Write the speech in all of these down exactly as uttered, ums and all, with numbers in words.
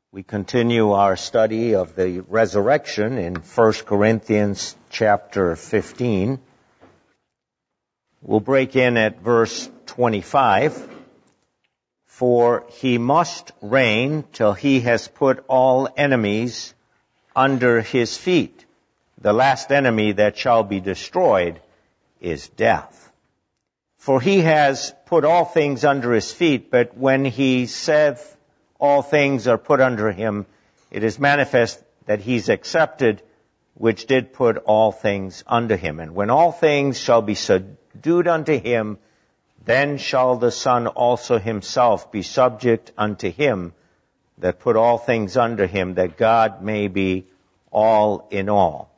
We continue our study of the resurrection in First Corinthians chapter fifteen. We'll break in at verse twenty-five. For he must reign till he has put all enemies under his feet. The last enemy that shall be destroyed is death. For he has put all things under his feet, but when he saith all things are put under him, it is manifest that he's accepted, which did put all things under him. And when all things shall be subdued unto him, then shall the Son also himself be subject unto him that put all things under him, that God may be all in all.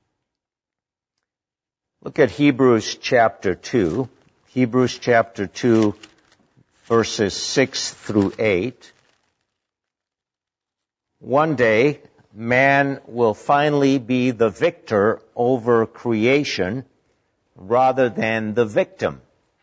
Look at Hebrews chapter two. Hebrews chapter two, verses six through eight. One day, man will finally be the victor over creation rather than the victim.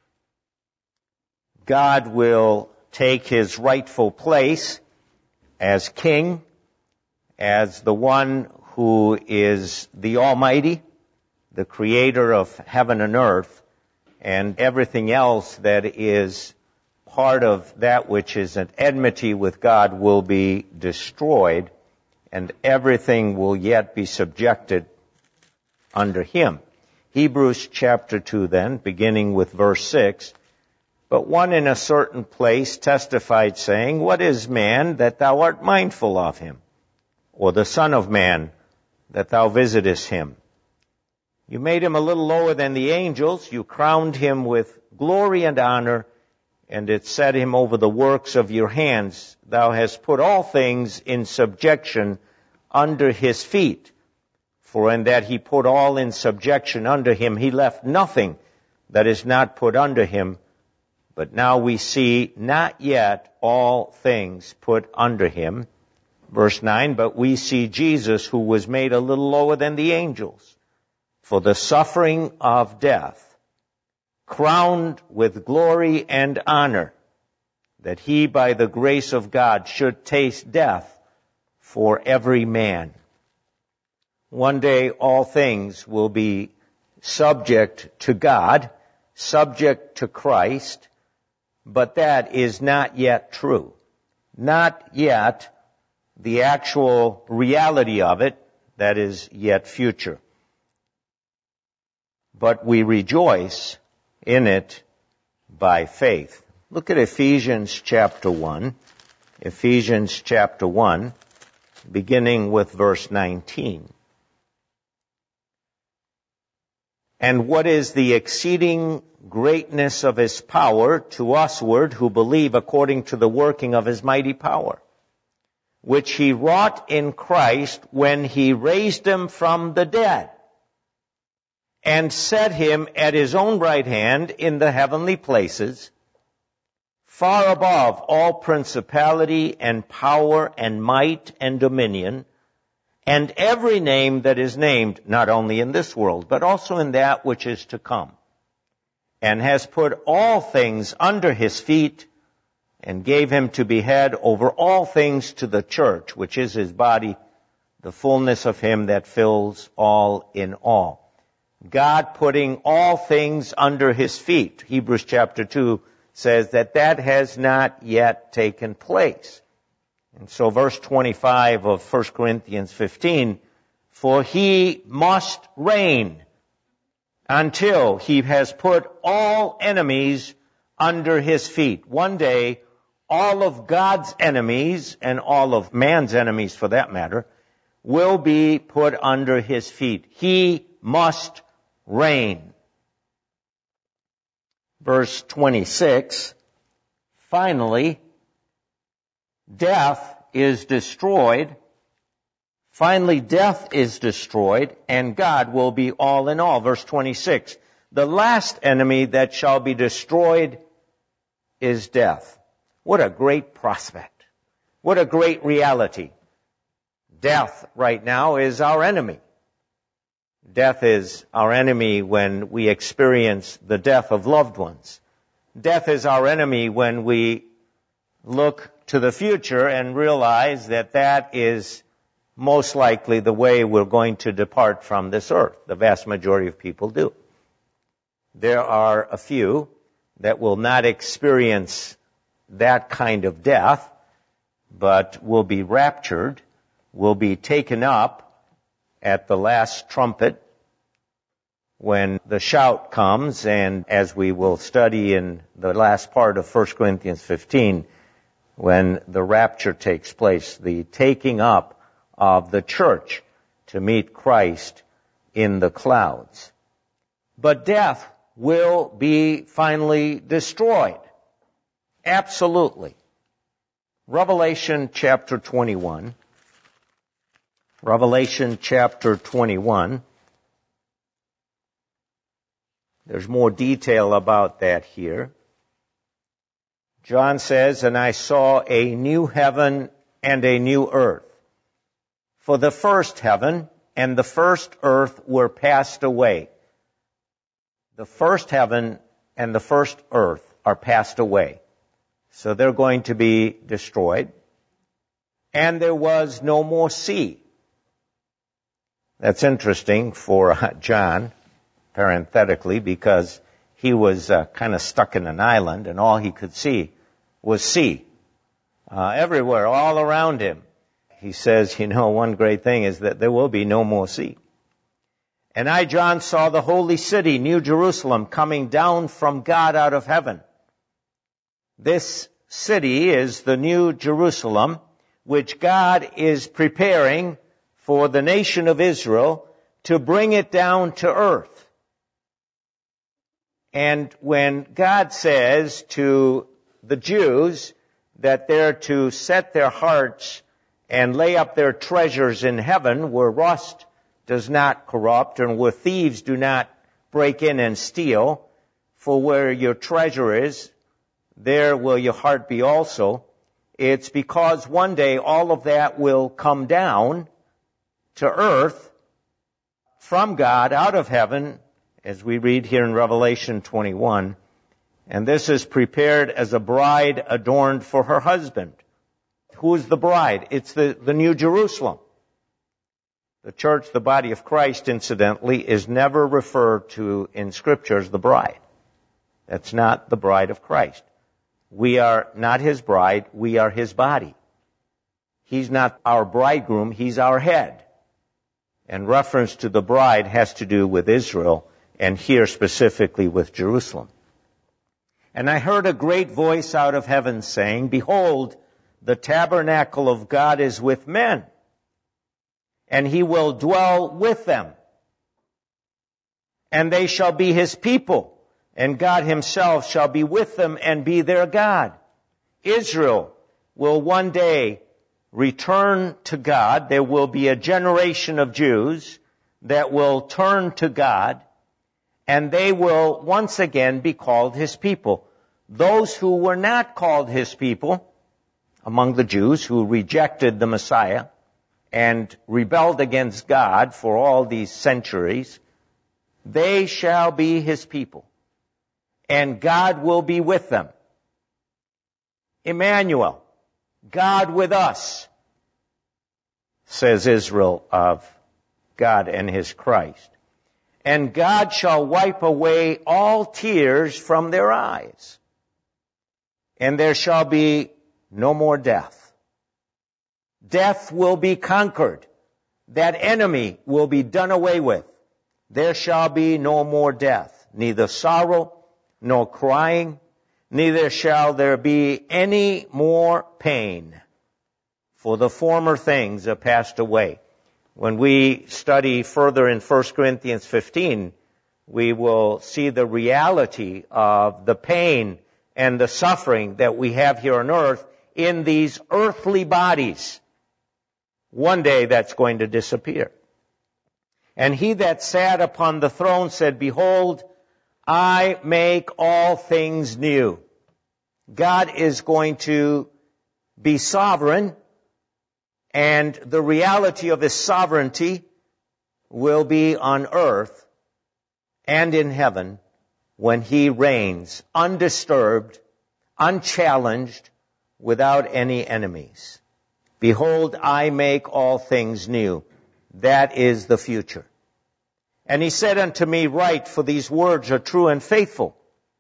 God will take his rightful place as king, as the one who is the Almighty, the creator of heaven and earth, and everything else that is part of that which is at enmity with God will be destroyed, and everything will yet be subjected under him. Hebrews chapter two then, beginning with verse six. But one in a certain place testified, saying, What is man that thou art mindful of him? Or the son of man that thou visitest him? You made him a little lower than the angels. You crowned him with glory and honor, and it set him over the works of your hands. Thou hast put all things in subjection under his feet. For in that he put all in subjection under him, he left nothing that is not put under him. But now we see not yet all things put under him. Verse nine, but we see Jesus, who was made a little lower than the angels, for the suffering of death, crowned with glory and honor, that he by the grace of God should taste death for every man. One day all things will be subject to God, subject to Christ, but that is not yet true. Not yet the actual reality of it, that is yet future. But we rejoice in it by faith. Look at Ephesians chapter one. Ephesians chapter one, beginning with verse nineteen. And what is the exceeding greatness of his power to usward who believe, according to the working of his mighty power, which he wrought in Christ when he raised him from the dead, and set him at his own right hand in the heavenly places, far above all principality and power and might and dominion, and every name that is named, not only in this world, but also in that which is to come, and has put all things under his feet, and gave him to be head over all things to the church, which is his body, the fullness of him that fills all in all. God putting all things under his feet. Hebrews chapter two says that that has not yet taken place. And so verse twenty-five of First Corinthians fifteen, for he must reign until he has put all enemies under his feet. One day, all of God's enemies, and all of man's enemies for that matter, will be put under his feet. He must reign. Verse twenty-six, finally, death is destroyed. Finally, death is destroyed, and God will be all in all. Verse twenty-six, the last enemy that shall be destroyed is death. What a great prospect. What a great reality. Death right now is our enemy. Death is our enemy when we experience the death of loved ones. Death is our enemy when we look to the future and realize that that is most likely the way we're going to depart from this earth. The vast majority of people do. There are a few that will not experience that kind of death, but will be raptured, will be taken up at the last trumpet when the shout comes, and as we will study in the last part of First Corinthians fifteen, when the rapture takes place, the taking up of the church to meet Christ in the clouds. But death will be finally destroyed. Absolutely. Revelation chapter twenty-one. Revelation chapter twenty-one. There's more detail about that here. John says, "And I saw a new heaven and a new earth. For the first heaven and the first earth were passed away." The first heaven and the first earth are passed away. So they're going to be destroyed. And there was no more sea. That's interesting for John, parenthetically, because he was uh, kind of stuck in an island and all he could see was sea. Uh, everywhere, all around him. He says, you know, one great thing is that there will be no more sea. "And I, John, saw the holy city, New Jerusalem, coming down from God out of heaven." This city is the New Jerusalem, which God is preparing for the nation of Israel to bring it down to earth. And when God says to the Jews that they're to set their hearts and lay up their treasures in heaven, where rust does not corrupt and where thieves do not break in and steal, for where your treasure is, there will your heart be also. It's because one day all of that will come down to earth from God out of heaven, as we read here in Revelation twenty-one. And this is prepared as a bride adorned for her husband. Who is the bride? It's the, the New Jerusalem. The church, the body of Christ, incidentally, is never referred to in Scripture as the bride. That's not the bride of Christ. We are not His bride, we are His body. He's not our bridegroom, He's our head. And reference to the bride has to do with Israel, and here specifically with Jerusalem. "And I heard a great voice out of heaven saying, Behold, the tabernacle of God is with men, and He will dwell with them. And they shall be His people, and God Himself shall be with them and be their God. Israel will one day return to God. There will be a generation of Jews that will turn to God, and they will once again be called His people. Those who were not called His people, among the Jews who rejected the Messiah and rebelled against God for all these centuries, they shall be His people, and God will be with them. Emmanuel, God with us, says Israel of God and His Christ. And God shall wipe away all tears from their eyes, and there shall be no more death. Death will be conquered. That enemy will be done away with. There shall be no more death, neither sorrow nor crying, neither shall there be any more pain, for the former things are passed away. When we study further in First Corinthians fifteen, we will see the reality of the pain and the suffering that we have here on earth in these earthly bodies. One day that's going to disappear. "And He that sat upon the throne said, Behold, I make all things new." God is going to be sovereign, and the reality of His sovereignty will be on earth and in heaven when He reigns undisturbed, unchallenged, without any enemies. Behold, I make all things new. That is the future. And he said unto me, Write, for these words are true and faithful.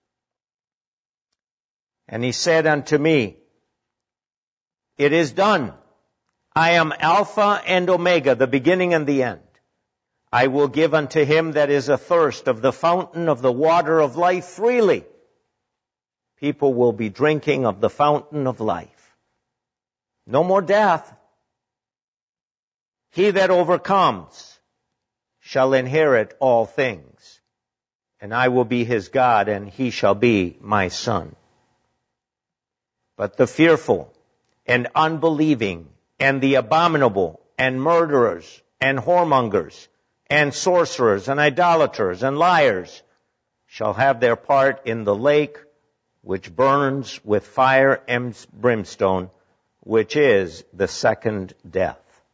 And he said unto me, It is done. I am Alpha and Omega, the beginning and the end. I will give unto him that is athirst of the fountain of the water of life freely. People will be drinking of the fountain of life. No more death. He that overcomes shall inherit all things, and I will be his God, and he shall be my son. But the fearful and unbelieving and the abominable and murderers and whoremongers and sorcerers and idolaters and liars shall have their part in the lake which burns with fire and brimstone, which is the second death.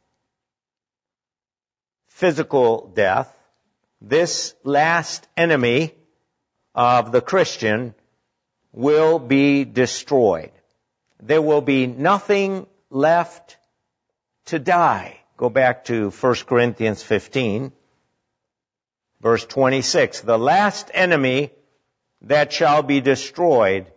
Physical death, this last enemy of the Christian, will be destroyed. There will be nothing left to die. Go back to First Corinthians fifteen, verse twenty-six. The last enemy that shall be destroyed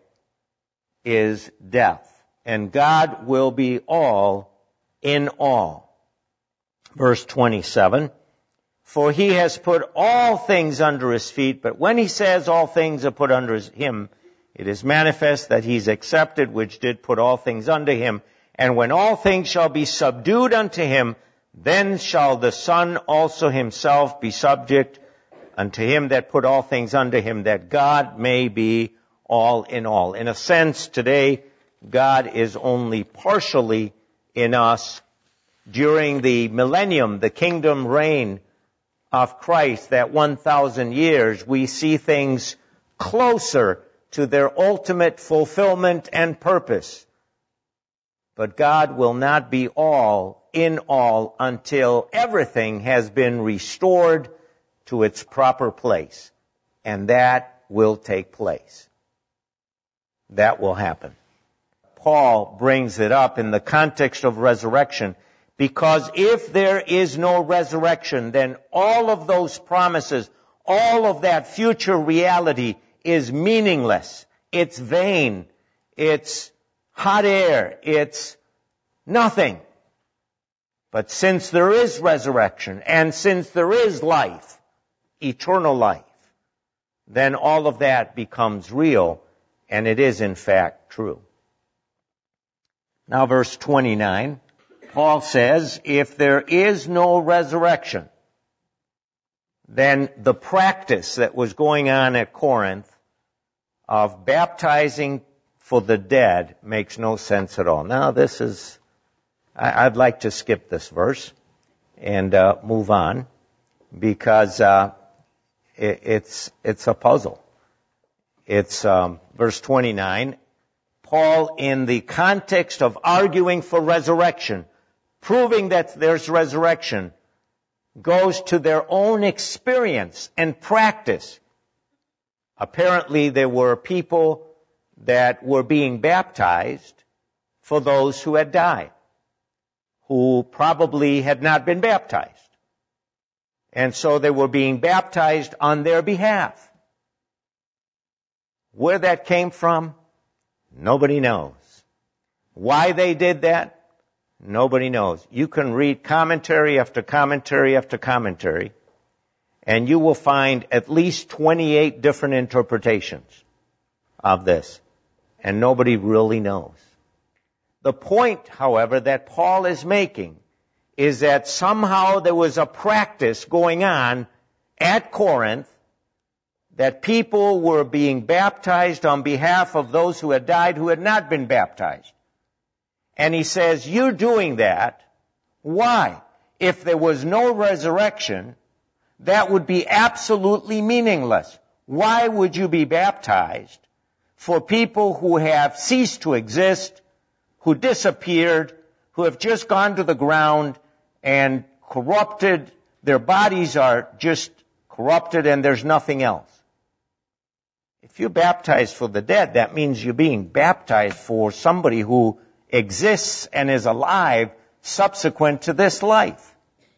is death. And God will be all in all. Verse twenty-seven. For he has put all things under his feet, but when he says all things are put under him, it is manifest that he's accepted which did put all things under him. And when all things shall be subdued unto him, then shall the Son also himself be subject unto him that put all things under him, that God may be all in all. In a sense, today, God is only partially in us. During the millennium, the kingdom reign of Christ, that one thousand years, we see things closer to their ultimate fulfillment and purpose. But God will not be all in all until everything has been restored to its proper place. And that will take place. That will happen. Paul brings it up in the context of resurrection, because if there is no resurrection, then all of those promises, all of that future reality is meaningless. It's vain. It's hot air. It's nothing. But since there is resurrection, and since there is life, eternal life, then all of that becomes real, and it is in fact true. Now verse twenty-nine, Paul says, if there is no resurrection, then the practice that was going on at Corinth of baptizing for the dead makes no sense at all. Now this is, I'd like to skip this verse and uh, move on, because uh, it, it's it's a puzzle. It's um, verse twenty-nine. Paul, in the context of arguing for resurrection, proving that there's resurrection, goes to their own experience and practice. Apparently, there were people that were being baptized for those who had died, who probably had not been baptized. And so they were being baptized on their behalf. Where that came from, nobody knows. Why they did that, nobody knows. You can read commentary after commentary after commentary, and you will find at least twenty-eight different interpretations of this, and nobody really knows. The point, however, that Paul is making is that somehow there was a practice going on at Corinth that people were being baptized on behalf of those who had died who had not been baptized. And he says, you're doing that. Why? If there was no resurrection, that would be absolutely meaningless. Why would you be baptized for people who have ceased to exist, who disappeared, who have just gone to the ground and corrupted, their bodies are just corrupted and there's nothing else? If you're baptized for the dead, that means you're being baptized for somebody who exists and is alive subsequent to this life.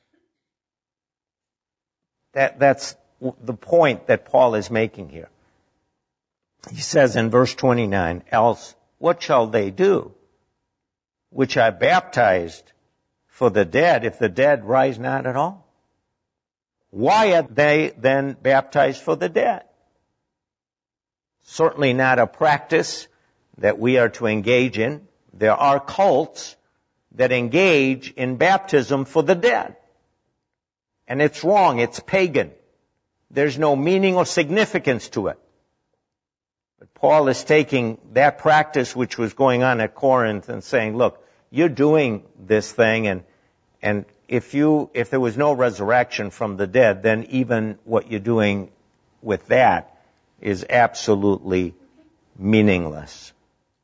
That, that's the point that Paul is making here. He says in verse twenty-nine, else what shall they do which are baptized for the dead if the dead rise not at all? Why are they then baptized for the dead? Certainly not a practice that we are to engage in. There are cults that engage in baptism for the dead. And it's wrong. It's pagan. There's no meaning or significance to it. But Paul is taking that practice which was going on at Corinth and saying, look, you're doing this thing, and and if you if there was no resurrection from the dead, then even what you're doing with that is absolutely meaningless.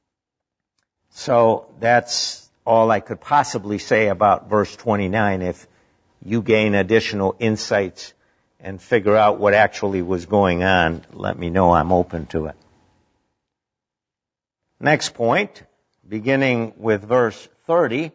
So that's all I could possibly say about verse twenty-nine. If you gain additional insights and figure out what actually was going on, let me know. I'm open to it. Next point, beginning with verse thirty,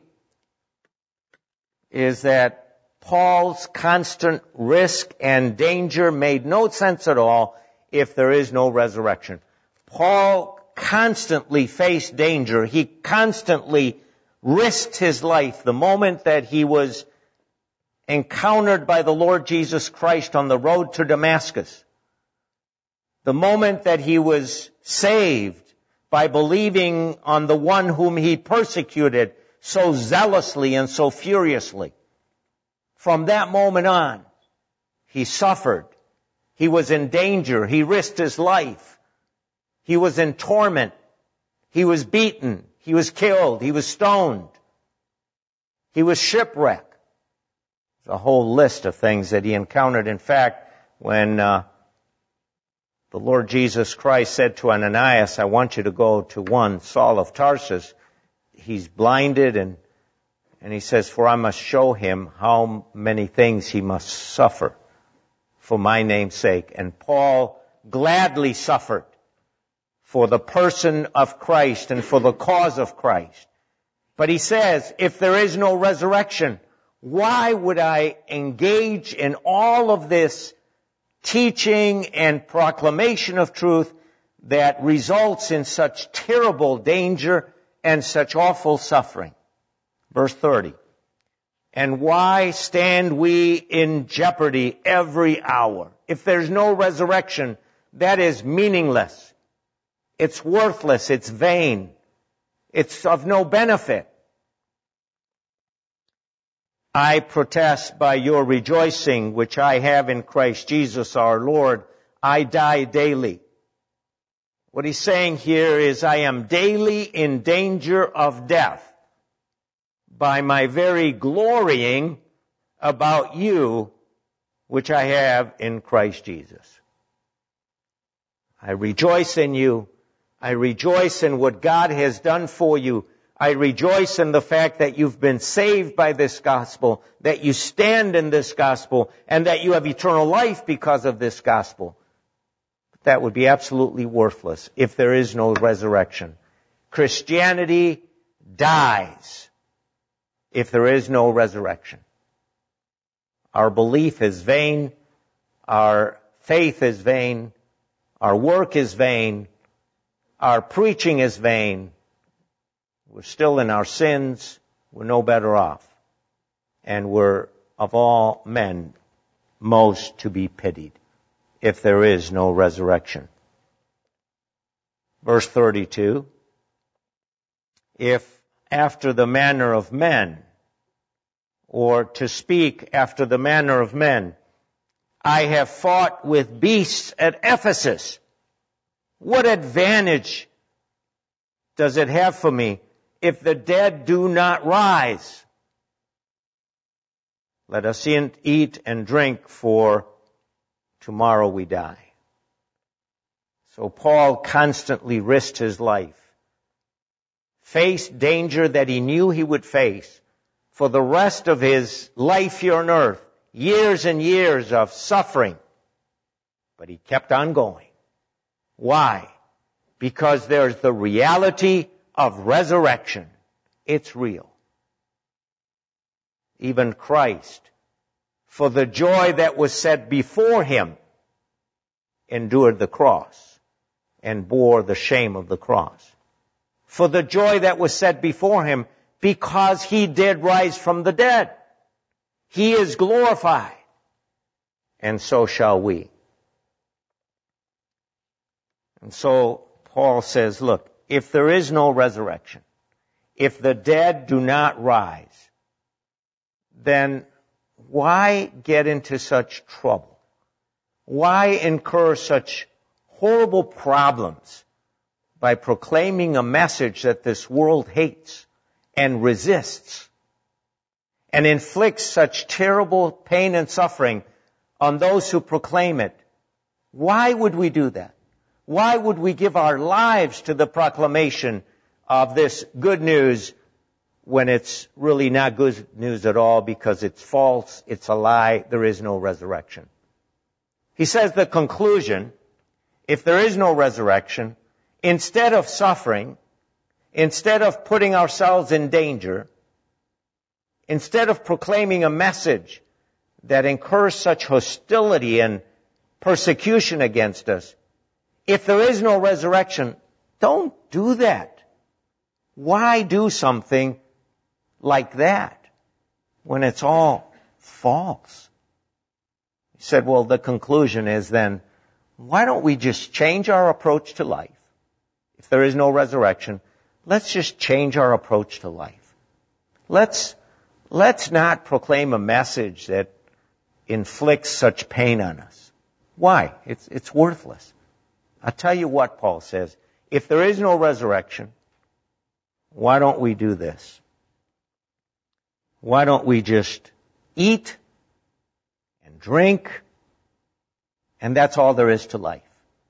is that Paul's constant risk and danger made no sense at all if there is no resurrection. Paul constantly faced danger. He constantly risked his life the moment that he was encountered by the Lord Jesus Christ on the road to Damascus. The moment that he was saved by believing on the one whom he persecuted so zealously and so furiously. From that moment on, he suffered. He was in danger. He risked his life. He was in torment. He was beaten. He was killed. He was stoned. He was shipwrecked. There's a whole list of things that he encountered. In fact, when uh, the Lord Jesus Christ said to Ananias, I want you to go to one, Saul of Tarsus, he's blinded, and and he says, for I must show him how many things he must suffer for my name's sake. And Paul gladly suffered for the person of Christ and for the cause of Christ. But he says, if there is no resurrection, why would I engage in all of this teaching and proclamation of truth that results in such terrible danger and such awful suffering? Verse thirty. And why stand we in jeopardy every hour? If there's no resurrection, that is meaningless. It's worthless. It's vain. It's of no benefit. I protest by your rejoicing, which I have in Christ Jesus our Lord, I die daily. What he's saying here is, I am daily in danger of death by my very glorying about you, which I have in Christ Jesus. I rejoice in you. I rejoice in what God has done for you. I rejoice in the fact that you've been saved by this gospel, that you stand in this gospel, and that you have eternal life because of this gospel. But that would be absolutely worthless if there is no resurrection. Christianity dies if there is no resurrection. Our belief is vain. Our faith is vain. Our work is vain. Our preaching is vain. We're still in our sins. We're no better off. And we're, of all men, most to be pitied if there is no resurrection. Verse thirty-two. If after the manner of men, or to speak after the manner of men, I have fought with beasts at Ephesus, what advantage does it have for me if the dead do not rise? Let us eat and drink, for tomorrow we die. So Paul constantly risked his life, faced danger that he knew he would face for the rest of his life here on earth, years and years of suffering. But he kept on going. Why? Because there's the reality of resurrection. It's real. Even Christ, for the joy that was set before him, endured the cross and bore the shame of the cross. For the joy that was set before him, because he did rise from the dead. He is glorified, and so shall we. And so Paul says, look, if there is no resurrection, if the dead do not rise, then why get into such trouble? Why incur such horrible problems by proclaiming a message that this world hates and resists and inflicts such terrible pain and suffering on those who proclaim it? Why would we do that? Why would we give our lives to the proclamation of this good news when it's really not good news at all, because it's false, it's a lie, there is no resurrection? He says the conclusion, if there is no resurrection, instead of suffering, instead of putting ourselves in danger, instead of proclaiming a message that incurs such hostility and persecution against us, if there is no resurrection, don't do that. Why do something like that when it's all false? He said, well, the conclusion is then, why don't we just change our approach to life? If there is no resurrection, let's just change our approach to life. Let's, let's not proclaim a message that inflicts such pain on us. Why? It's, it's worthless. I'll tell you what Paul says. If there is no resurrection, why don't we do this? Why don't we just eat and drink, and that's all there is to life?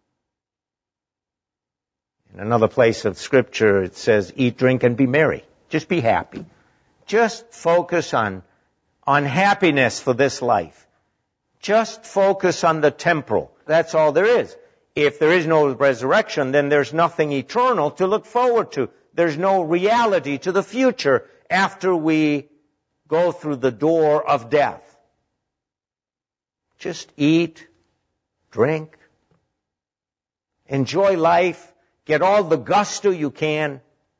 In another place of Scripture, it says, eat, drink, and be merry. Just be happy. Just focus on, on happiness for this life. Just focus on the temporal. That's all there is. If there is no resurrection, then there's nothing eternal to look forward to. There's no reality to the future after we go through the door of death. Just eat, drink, enjoy life, get all the gusto you can.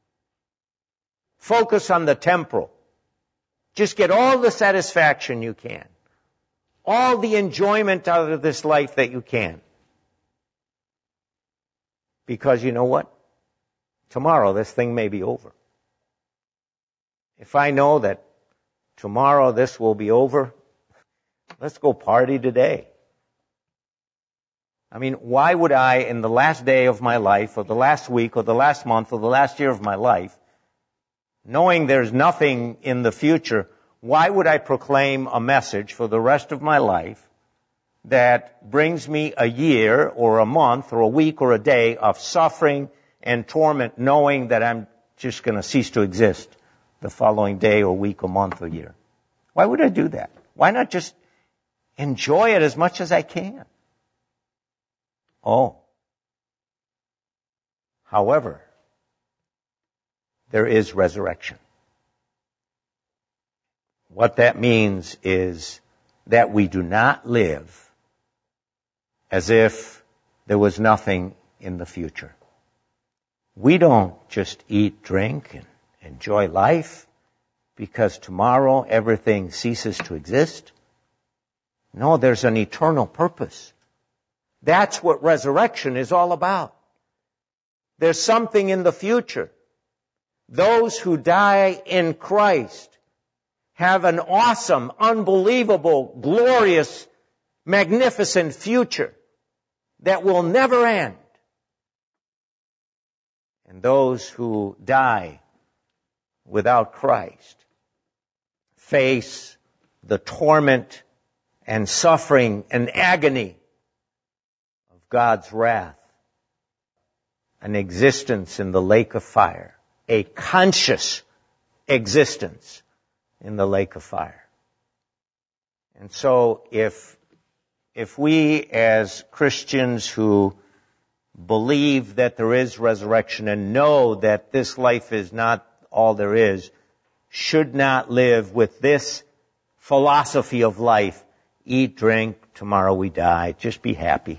Focus on the temporal. Just get all the satisfaction you can. All the enjoyment out of this life that you can. Because you know what? Tomorrow this thing may be over. If I know that tomorrow this will be over, let's go party today. I mean, why would I, in the last day of my life, or the last week, or the last month, or the last year of my life, knowing there's nothing in the future, why would I proclaim a message for the rest of my life that brings me a year or a month or a week or a day of suffering and torment, knowing that I'm just going to cease to exist the following day or week or month or year? Why would I do that? Why not just enjoy it as much as I can? Oh. However, there is resurrection. What that means is that we do not live as if there was nothing in the future. We don't just eat, drink, and enjoy life because tomorrow everything ceases to exist. No, there's an eternal purpose. That's what resurrection is all about. There's something in the future. Those who die in Christ have an awesome, unbelievable, glorious, magnificent future that will never end. And those who die without Christ face the torment and suffering and agony of God's wrath, an existence in the lake of fire, a conscious existence in the lake of fire. And so if, if we as Christians who believe that there is resurrection and know that this life is not all there is, should not live with this philosophy of life. Eat, drink, tomorrow we die. Just be happy.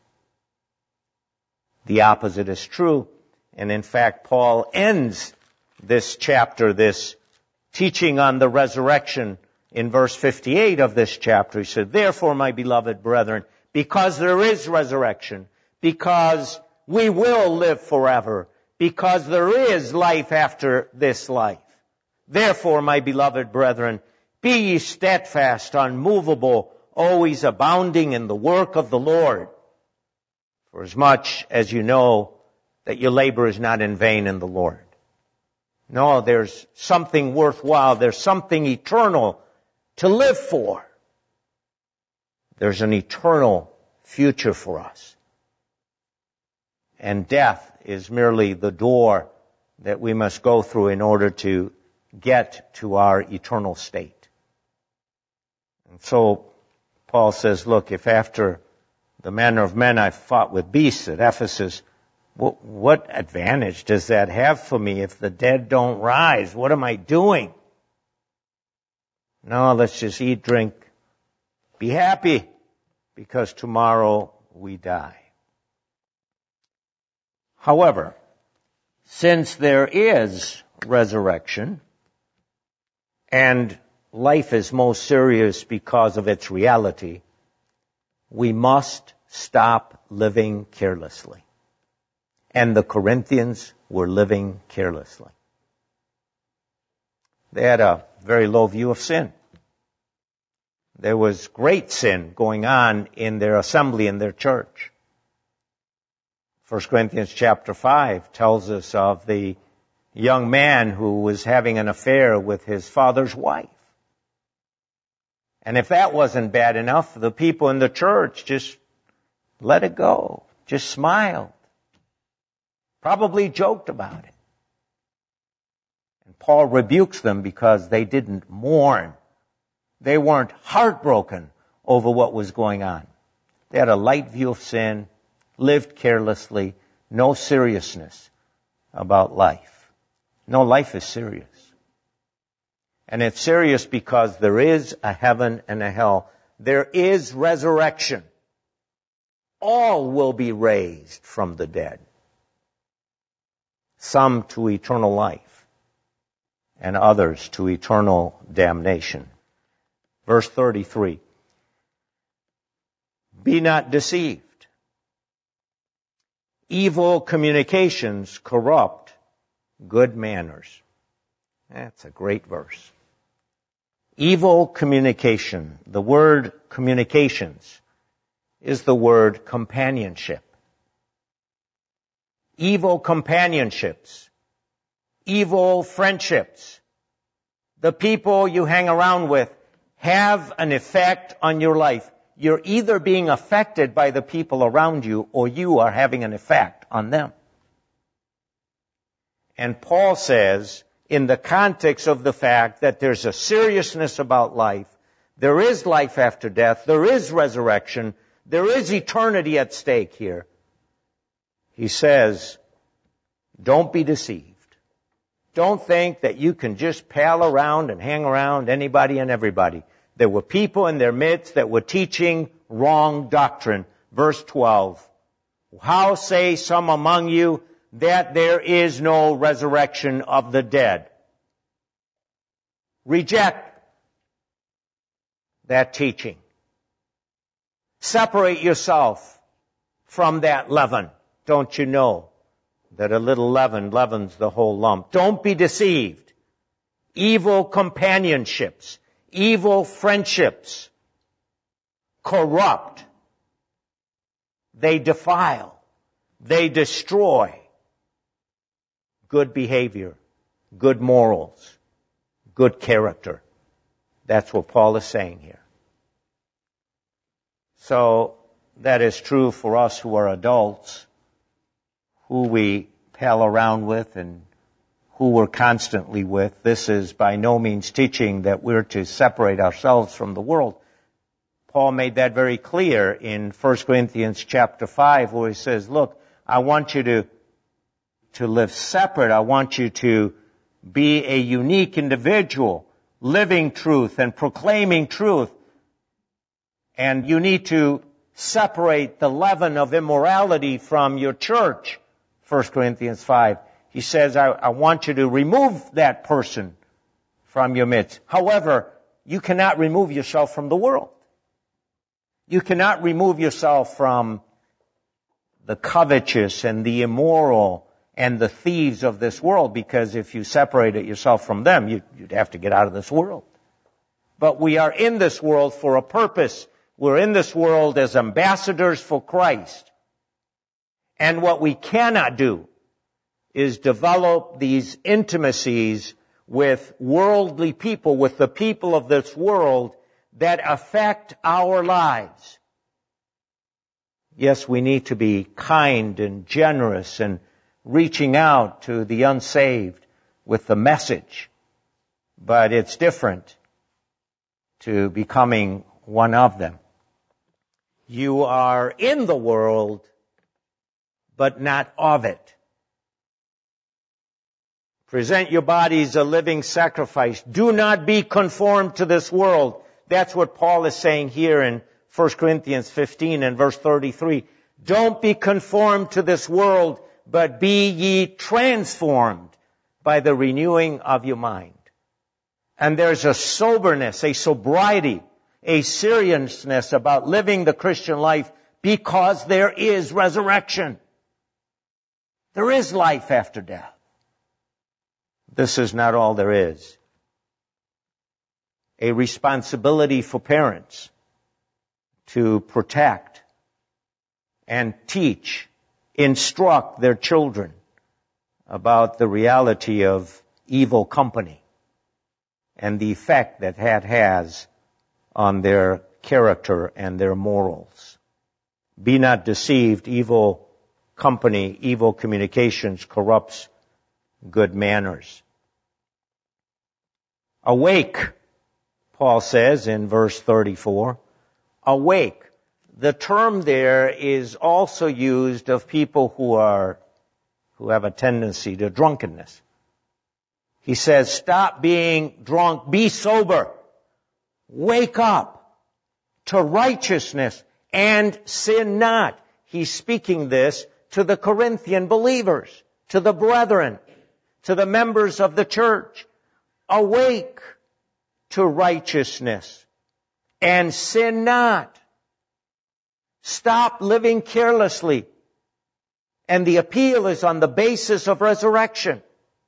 The opposite is true. And in fact, Paul ends this chapter, this teaching on the resurrection, in verse fifty-eight of this chapter. He said, therefore, my beloved brethren, because there is resurrection, because we will live forever, because there is life after this life. Therefore, my beloved brethren, be ye steadfast, unmovable, always abounding in the work of the Lord. For as much as you know that your labor is not in vain in the Lord. No, there's something worthwhile. There's something eternal to live for. There's an eternal future for us. And death is merely the door that we must go through in order to get to our eternal state. And so Paul says, look, if after the manner of men I fought with beasts at Ephesus, what, what advantage does that have for me if the dead don't rise? What am I doing? No, let's just eat, drink, be happy, because tomorrow we die. However, since there is resurrection, and life is most serious because of its reality, we must stop living carelessly. And the Corinthians were living carelessly. They had a very low view of sin. There was great sin going on in their assembly, in their church. First Corinthians chapter five tells us of the young man who was having an affair with his father's wife. And if that wasn't bad enough, the people in the church just let it go, just smiled, probably joked about it. And Paul rebukes them because they didn't mourn. They weren't heartbroken over what was going on. They had a light view of sin, lived carelessly, no seriousness about life. No, life is serious. And it's serious because there is a heaven and a hell. There is resurrection. All will be raised from the dead. Some to eternal life, and others to eternal damnation. Verse thirty-three. Be not deceived. Evil communications corrupt good manners. That's a great verse. Evil communication. The word communications is the word companionship. Evil companionships. Evil friendships. The people you hang around with have an effect on your life. You're either being affected by the people around you or you are having an effect on them. And Paul says, in the context of the fact that there's a seriousness about life, there is life after death, there is resurrection, there is eternity at stake here. He says, don't be deceived. Don't think that you can just pal around and hang around anybody and everybody. There were people in their midst that were teaching wrong doctrine. Verse twelve. How say some among you that there is no resurrection of the dead? Reject that teaching. Separate yourself from that leaven. Don't you know that a little leaven leavens the whole lump? Don't be deceived. Evil companionships, evil friendships corrupt. They defile. They destroy good behavior, good morals, good character. That's what Paul is saying here. So that is true for us who are adults, who we pal around with and who we're constantly with. This is by no means teaching that we're to separate ourselves from the world. Paul made that very clear in First Corinthians chapter five, where he says, look, I want you to, to live separate. I want you to be a unique individual, living truth and proclaiming truth. And you need to separate the leaven of immorality from your church. First Corinthians five. He says, I, I want you to remove that person from your midst. However, you cannot remove yourself from the world. You cannot remove yourself from the covetous and the immoral and the thieves of this world, because if you separated yourself from them, you'd, you'd have to get out of this world. But we are in this world for a purpose. We're in this world as ambassadors for Christ. And what we cannot do is develop these intimacies with worldly people, with the people of this world that affect our lives. Yes, we need to be kind and generous and reaching out to the unsaved with the message. But it's different to becoming one of them. You are in the world, but not of it. Present your bodies a living sacrifice. Do not be conformed to this world. That's what Paul is saying here in First Corinthians fifteen and verse thirty-three. Don't be conformed to this world, but be ye transformed by the renewing of your mind. And there's a soberness, a sobriety, a seriousness about living the Christian life because there is resurrection. There is life after death. This is not all there is. A responsibility for parents to protect and teach, instruct their children about the reality of evil company and the effect that that has on their character and their morals. Be not deceived. Evil company, evil communications corrupts good manners. Awake, Paul says in verse thirty-four. Awake. The term there is also used of people who are, who have a tendency to drunkenness. He says, stop being drunk, be sober. Wake up to righteousness and sin not. He's speaking this to the Corinthian believers, to the brethren, to the members of the church. Awake to righteousness and sin not. Stop living carelessly. And the appeal is on the basis of resurrection.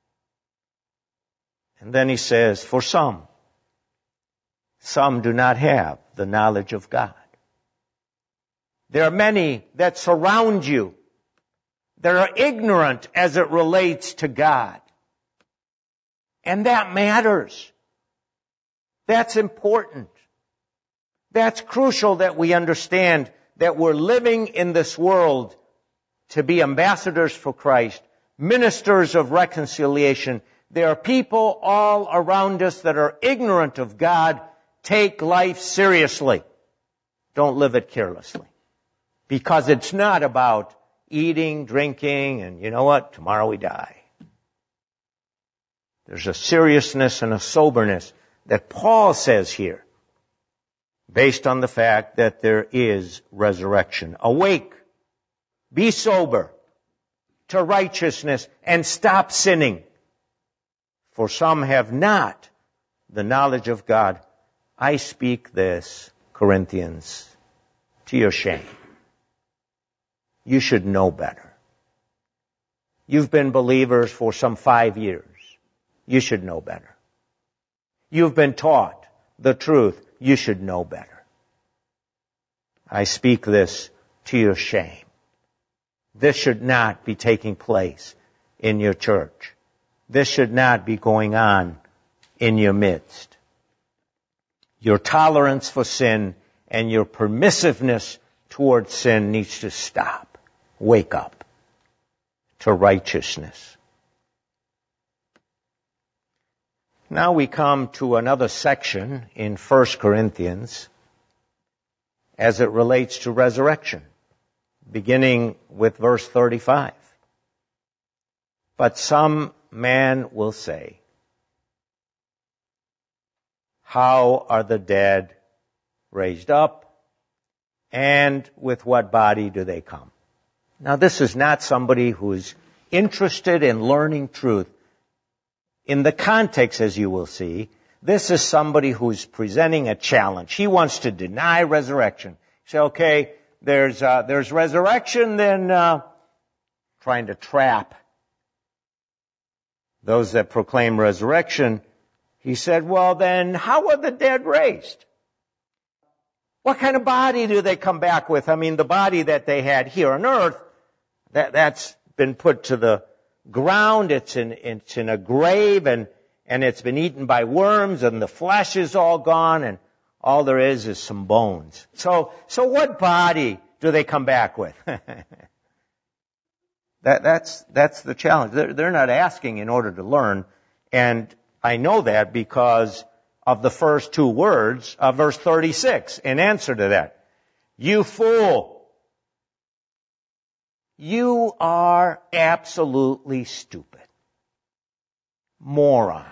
And then he says, for some, some do not have the knowledge of God. There are many that surround you that are ignorant as it relates to God. And that matters. That's important. That's crucial that we understand that we're living in this world to be ambassadors for Christ, ministers of reconciliation. There are people all around us that are ignorant of God. Take life seriously. Don't live it carelessly. Because it's not about eating, drinking, and you know what? Tomorrow we die. There's a seriousness and a soberness that Paul says here, based on the fact that there is resurrection. Awake, be sober to righteousness, and stop sinning. For some have not the knowledge of God. I speak this, Corinthians, to your shame. You should know better. You've been believers for some five years. You should know better. You've been taught the truth. You should know better. I speak this to your shame. This should not be taking place in your church. This should not be going on in your midst. Your tolerance for sin and your permissiveness towards sin needs to stop. Wake up to righteousness. Now we come to another section in First Corinthians as it relates to resurrection. beginning with verse thirty-five. But some man will say, how are the dead raised up, and with what body do they come? Now, this is not somebody who's interested in learning truth. In the context, as you will see, this is somebody who's presenting a challenge. He wants to deny resurrection. Say, okay, there's uh, there's resurrection, then uh, trying to trap those that proclaim resurrection. He said, well, then how are the dead raised? What kind of body do they come back with? I mean, the body that they had here on earth, that, that's been put to the ground. It's in, it's in a grave, and, and it's been eaten by worms, and the flesh is all gone, and all there is is some bones. So, so what body do they come back with? that, that's, that's the challenge. They're, they're not asking in order to learn, and I know that because of the first two words of verse thirty-six in answer to that. You fool! You are absolutely stupid. Moron.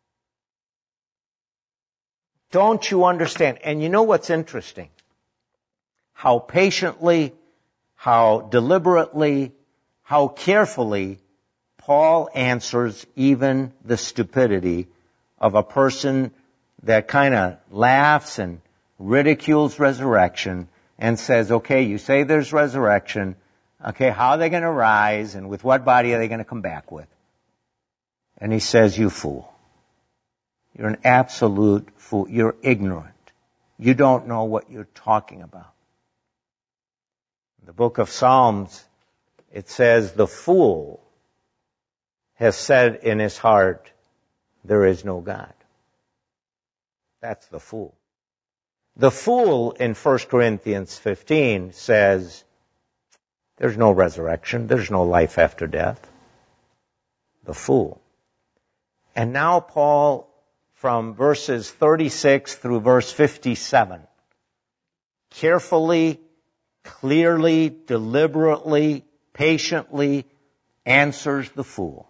Don't you understand? And you know what's interesting? How patiently, how deliberately, how carefully Paul answers even the stupidity of a person that kind of laughs and ridicules resurrection and says, okay, you say there's resurrection. Okay, how are they going to rise, and with what body are they going to come back with? And he says, you fool. You're an absolute fool. You're ignorant. You don't know what you're talking about. In the book of Psalms, it says, the fool has said in his heart, there is no God. That's the fool. The fool in First Corinthians fifteen says, there's no resurrection, there's no life after death. The fool. And now Paul, from verses thirty-six through verse fifty-seven, carefully, clearly, deliberately, patiently answers the fool.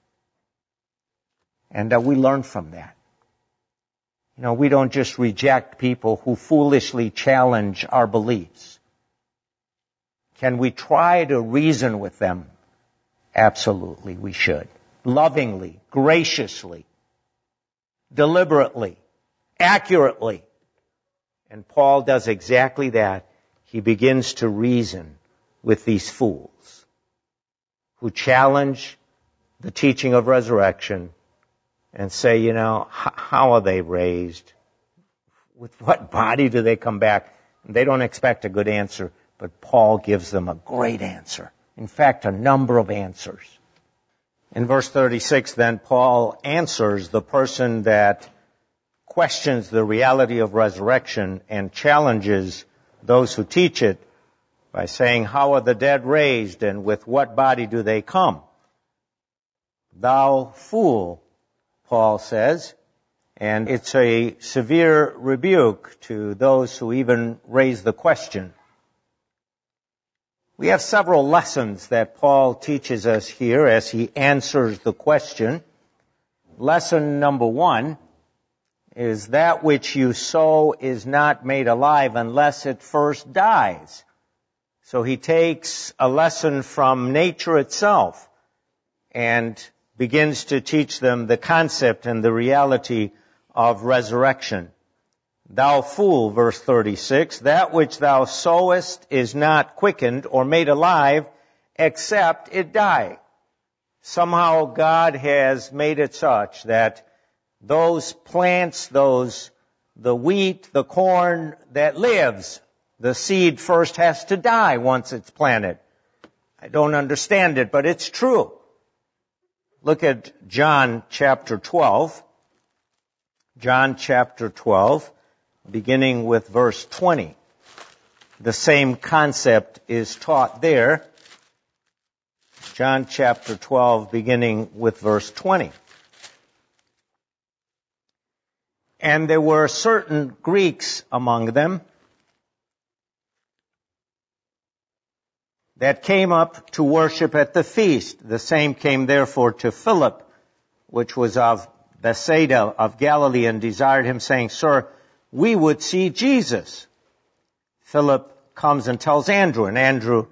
And uh, we learn from that. You know, we don't just reject people who foolishly challenge our beliefs. Can we try to reason with them? Absolutely, we should. Lovingly, graciously, deliberately, accurately. And Paul does exactly that. He begins to reason with these fools who challenge the teaching of resurrection and say, you know, how are they raised? With what body do they come back? They don't expect a good answer, but Paul gives them a great answer. In fact, a number of answers. In verse thirty-six, then, Paul answers the person that questions the reality of resurrection and challenges those who teach it by saying, how are the dead raised, and with what body do they come? Thou fool, Paul says, and it's a severe rebuke to those who even raise the question. We have several lessons that Paul teaches us here as he answers the question. Lesson number one is that which you sow is not made alive unless it first dies. So he takes a lesson from nature itself and begins to teach them the concept and the reality of resurrection. Thou fool, verse thirty-six, that which thou sowest is not quickened or made alive except it die. Somehow God has made it such that those plants, those, the wheat, the corn that lives, the seed first has to die once it's planted. I don't understand it, but it's true. Look at John chapter twelve. John chapter twelve, beginning with verse twenty. The same concept is taught there. John chapter twelve, beginning with verse twenty. And there were certain Greeks among them that came up to worship at the feast. The same came therefore to Philip, which was of Bethsaida of Galilee, and desired him, saying, Sir, we would see Jesus. Philip comes and tells Andrew, and Andrew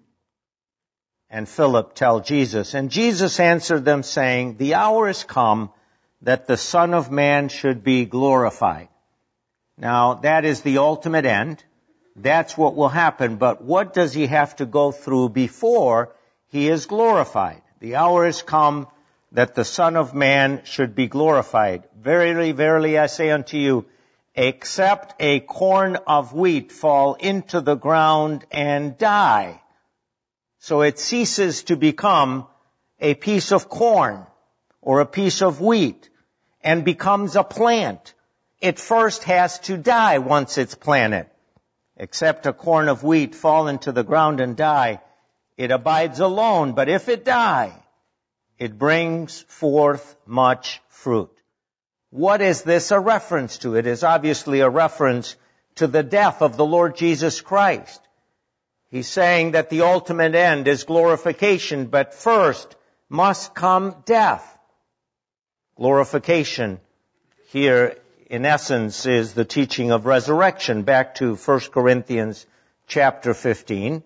and Philip tell Jesus. And Jesus answered them, saying, The hour is come that the Son of Man should be glorified. Now, that is the ultimate end. That's what will happen. But what does he have to go through before he is glorified? The hour is come that the Son of Man should be glorified. Verily, verily, I say unto you, except a corn of wheat fall into the ground and die. So it ceases to become a piece of corn or a piece of wheat and becomes a plant. It first has to die once it's planted. Except a corn of wheat fall into the ground and die, it abides alone. But if it die, it brings forth much fruit. What is this a reference to? It is obviously a reference to the death of the Lord Jesus Christ. He's saying that the ultimate end is glorification, but first must come death. Glorification here, in essence, is the teaching of resurrection. Back to First Corinthians chapter fifteen.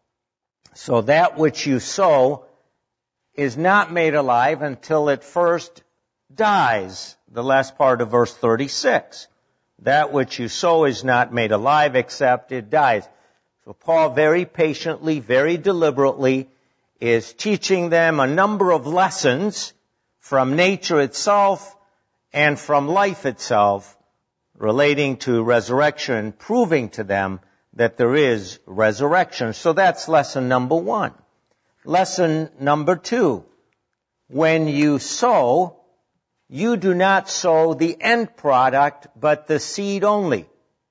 So that which you sow is not made alive until it first dies. The last part of verse thirty-six. That which you sow is not made alive except it dies. So Paul very patiently, very deliberately is teaching them a number of lessons from nature itself and from life itself relating to resurrection, proving to them that there is resurrection. So that's lesson number one. Lesson number two. When you sow, you do not sow the end product, but the seed only.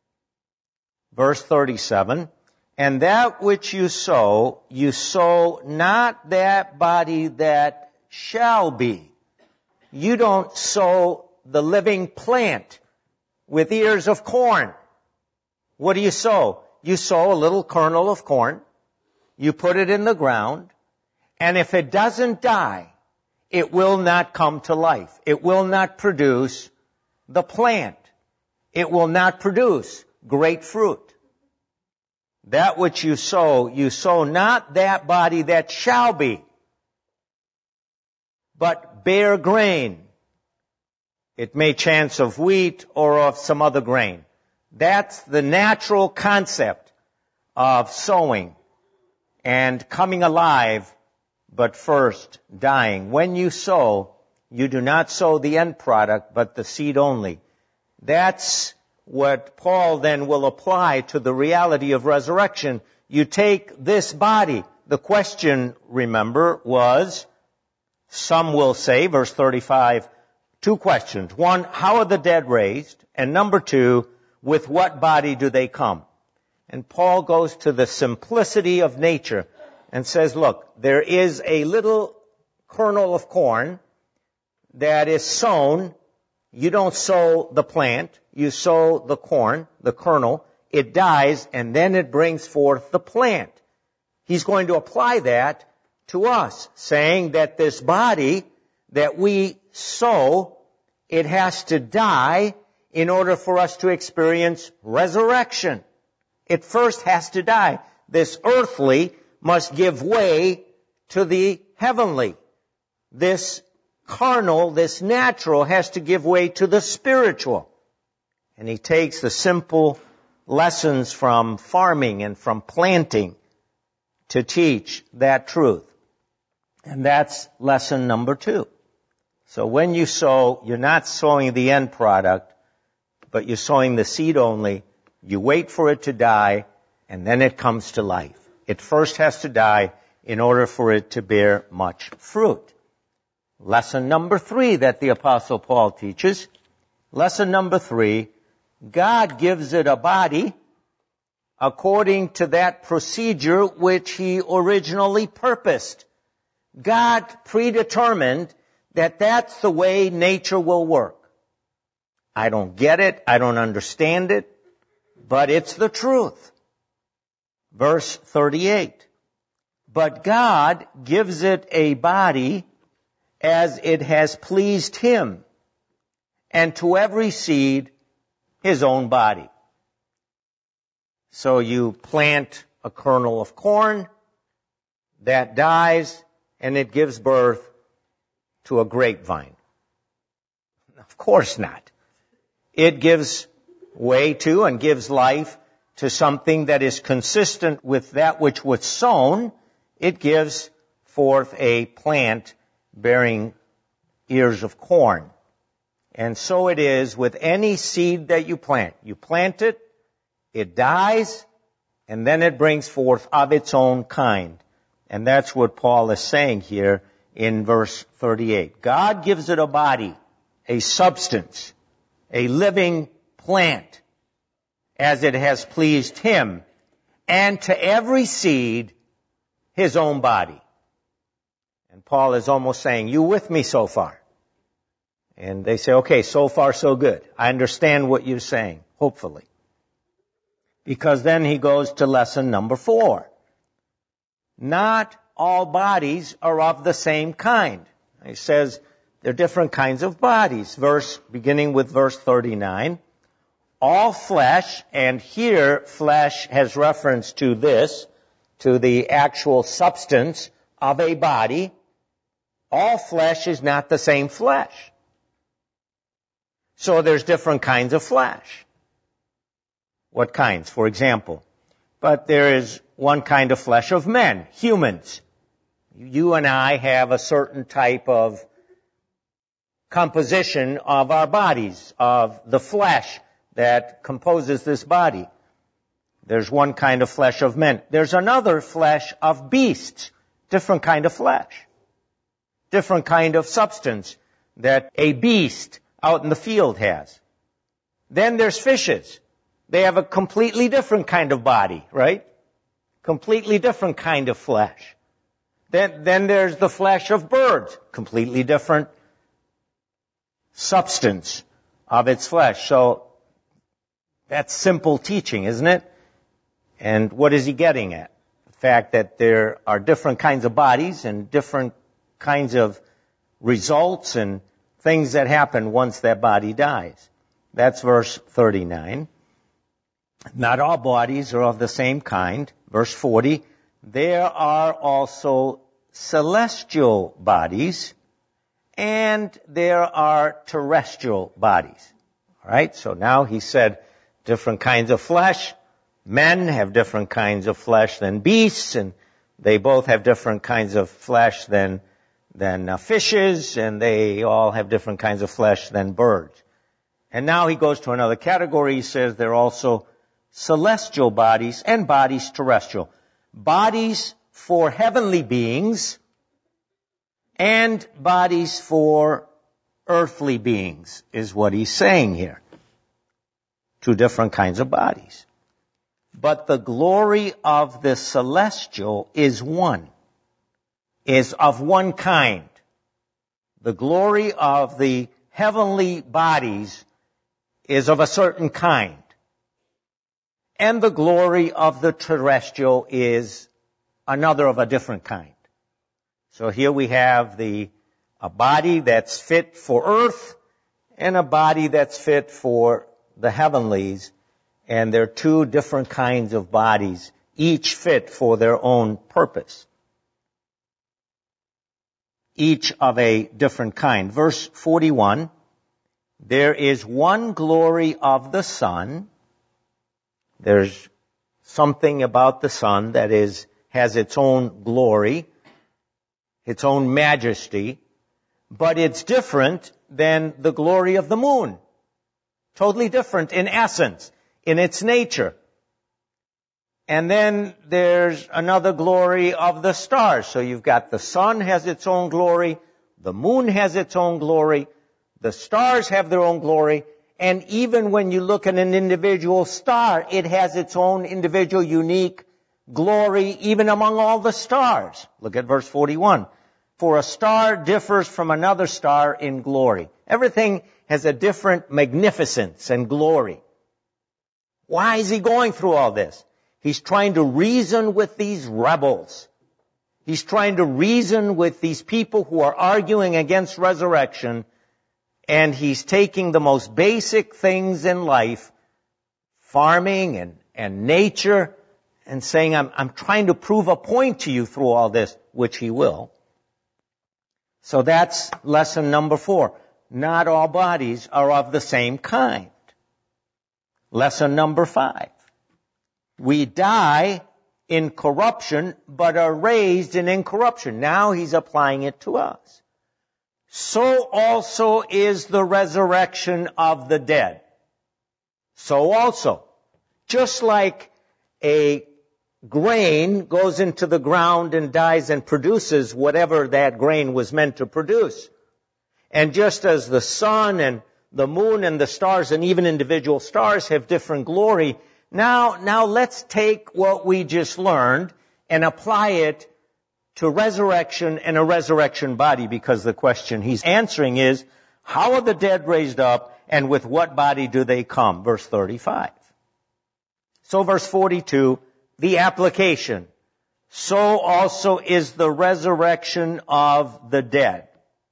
Verse thirty-seven. And that which you sow, you sow not that body that shall be. You don't sow the living plant with ears of corn. What do you sow? You sow a little kernel of corn. You put it in the ground. And if it doesn't die, it will not come to life. It will not produce the plant. It will not produce great fruit. That which you sow, you sow not that body that shall be, but bear grain. It may chance of wheat or of some other grain. That's the natural concept of sowing and coming alive, but first dying. When you sow, you do not sow the end product, but the seed only. That's what Paul then will apply to the reality of resurrection. You take this body. The question, remember, was, some will say, verse thirty-five, two questions. One, how are the dead raised? And number two, with what body do they come? And Paul goes to the simplicity of nature and says, look, there is a little kernel of corn that is sown. You don't sow the plant. You sow the corn, the kernel. It dies, and then it brings forth the plant. He's going to apply that to us, saying that this body that we sow, it has to die in order for us to experience resurrection. It first has to die. This earthly must give way to the heavenly. This carnal, this natural, has to give way to the spiritual. And he takes the simple lessons from farming and from planting to teach that truth. And that's lesson number two. So when you sow, you're not sowing the end product, but you're sowing the seed only. You wait for it to die, and then it comes to life. It first has to die in order for it to bear much fruit. Lesson number three that the Apostle Paul teaches. Lesson number three, God gives it a body according to that procedure which He originally purposed. God predetermined that that's the way nature will work. I don't get it, I don't understand it, but it's the truth. Verse thirty-eight. but God gives it a body as it has pleased him, and to every seed his own body. So you plant a kernel of corn, that dies, and it gives birth to a grapevine. Of course not. It gives way to and gives life to something that is consistent with that which was sown. It gives forth a plant bearing ears of corn. And so it is with any seed that you plant. You plant it, it dies, and then it brings forth of its own kind. And that's what Paul is saying here in verse thirty-eight. God gives it a body, a substance, a living plant, as it has pleased him, and to every seed his own body. And Paul is almost saying, you with me so far? And they say, okay, so far so good. I understand what you're saying, hopefully. Because then he goes to lesson number four. Not all bodies are of the same kind. He says there are different kinds of bodies. Verse, beginning with verse thirty-nine. All flesh, and here flesh has reference to this, to the actual substance of a body. All flesh is not the same flesh. So there's different kinds of flesh. What kinds? For example, but there is one kind of flesh of men, humans. You and I have a certain type of composition of our bodies, of the flesh that composes this body. There's one kind of flesh of men. There's another flesh of beasts, different kind of flesh, different kind of substance that a beast out in the field has. Then there's fishes. They have a completely different kind of body, right? Completely different kind of flesh. Then, then there's the flesh of birds, completely different substance of its flesh. So that's simple teaching, isn't it? And what is he getting at? The fact that there are different kinds of bodies and different kinds of results and things that happen once that body dies. That's verse thirty-nine. Not all bodies are of the same kind. Verse forty, there are also celestial bodies and there are terrestrial bodies. All right, so now he said different kinds of flesh. Men have different kinds of flesh than beasts, and they both have different kinds of flesh than, than uh, fishes, and they all have different kinds of flesh than birds. And now he goes to another category. He says there are also celestial bodies and bodies terrestrial. Bodies for heavenly beings and bodies for earthly beings is what he's saying here. Two different kinds of bodies. But the glory of the celestial is one, is of one kind. The glory of the heavenly bodies is of a certain kind. And the glory of the terrestrial is another of a different kind. So here we have the a body that's fit for earth and a body that's fit for the heavenlies. And they're two different kinds of bodies, each fit for their own purpose. Each of a different kind. Verse forty-one, there is one glory of the sun. There's something about the sun that is, has its own glory, its own majesty, but it's different than the glory of the moon. Totally different in essence, in its nature. And then there's another glory of the stars. So you've got the sun has its own glory, the moon has its own glory, the stars have their own glory, and even when you look at an individual star, it has its own individual unique glory even among all the stars. Look at verse forty-one. For a star differs from another star in glory. Everything has a different magnificence and glory. Why is he going through all this? He's trying to reason with these rebels He's trying to reason with these people who are arguing against resurrection, and he's taking the most basic things in life, farming and, and nature, and saying, I'm, I'm trying to prove a point to you through all this, which he will. So that's lesson number four. Not all bodies are of the same kind. Lesson number five. We die in corruption, but are raised in incorruption. Now he's applying it to us. So also is the resurrection of the dead. So also, just like a grain goes into the ground and dies and produces whatever that grain was meant to produce, and just as the sun and the moon and the stars and even individual stars have different glory, now, now let's take what we just learned and apply it to resurrection and a resurrection body, because the question he's answering is, how are the dead raised up, and with what body do they come? Verse thirty-five. So verse forty-two, the application. So also is the resurrection of the dead.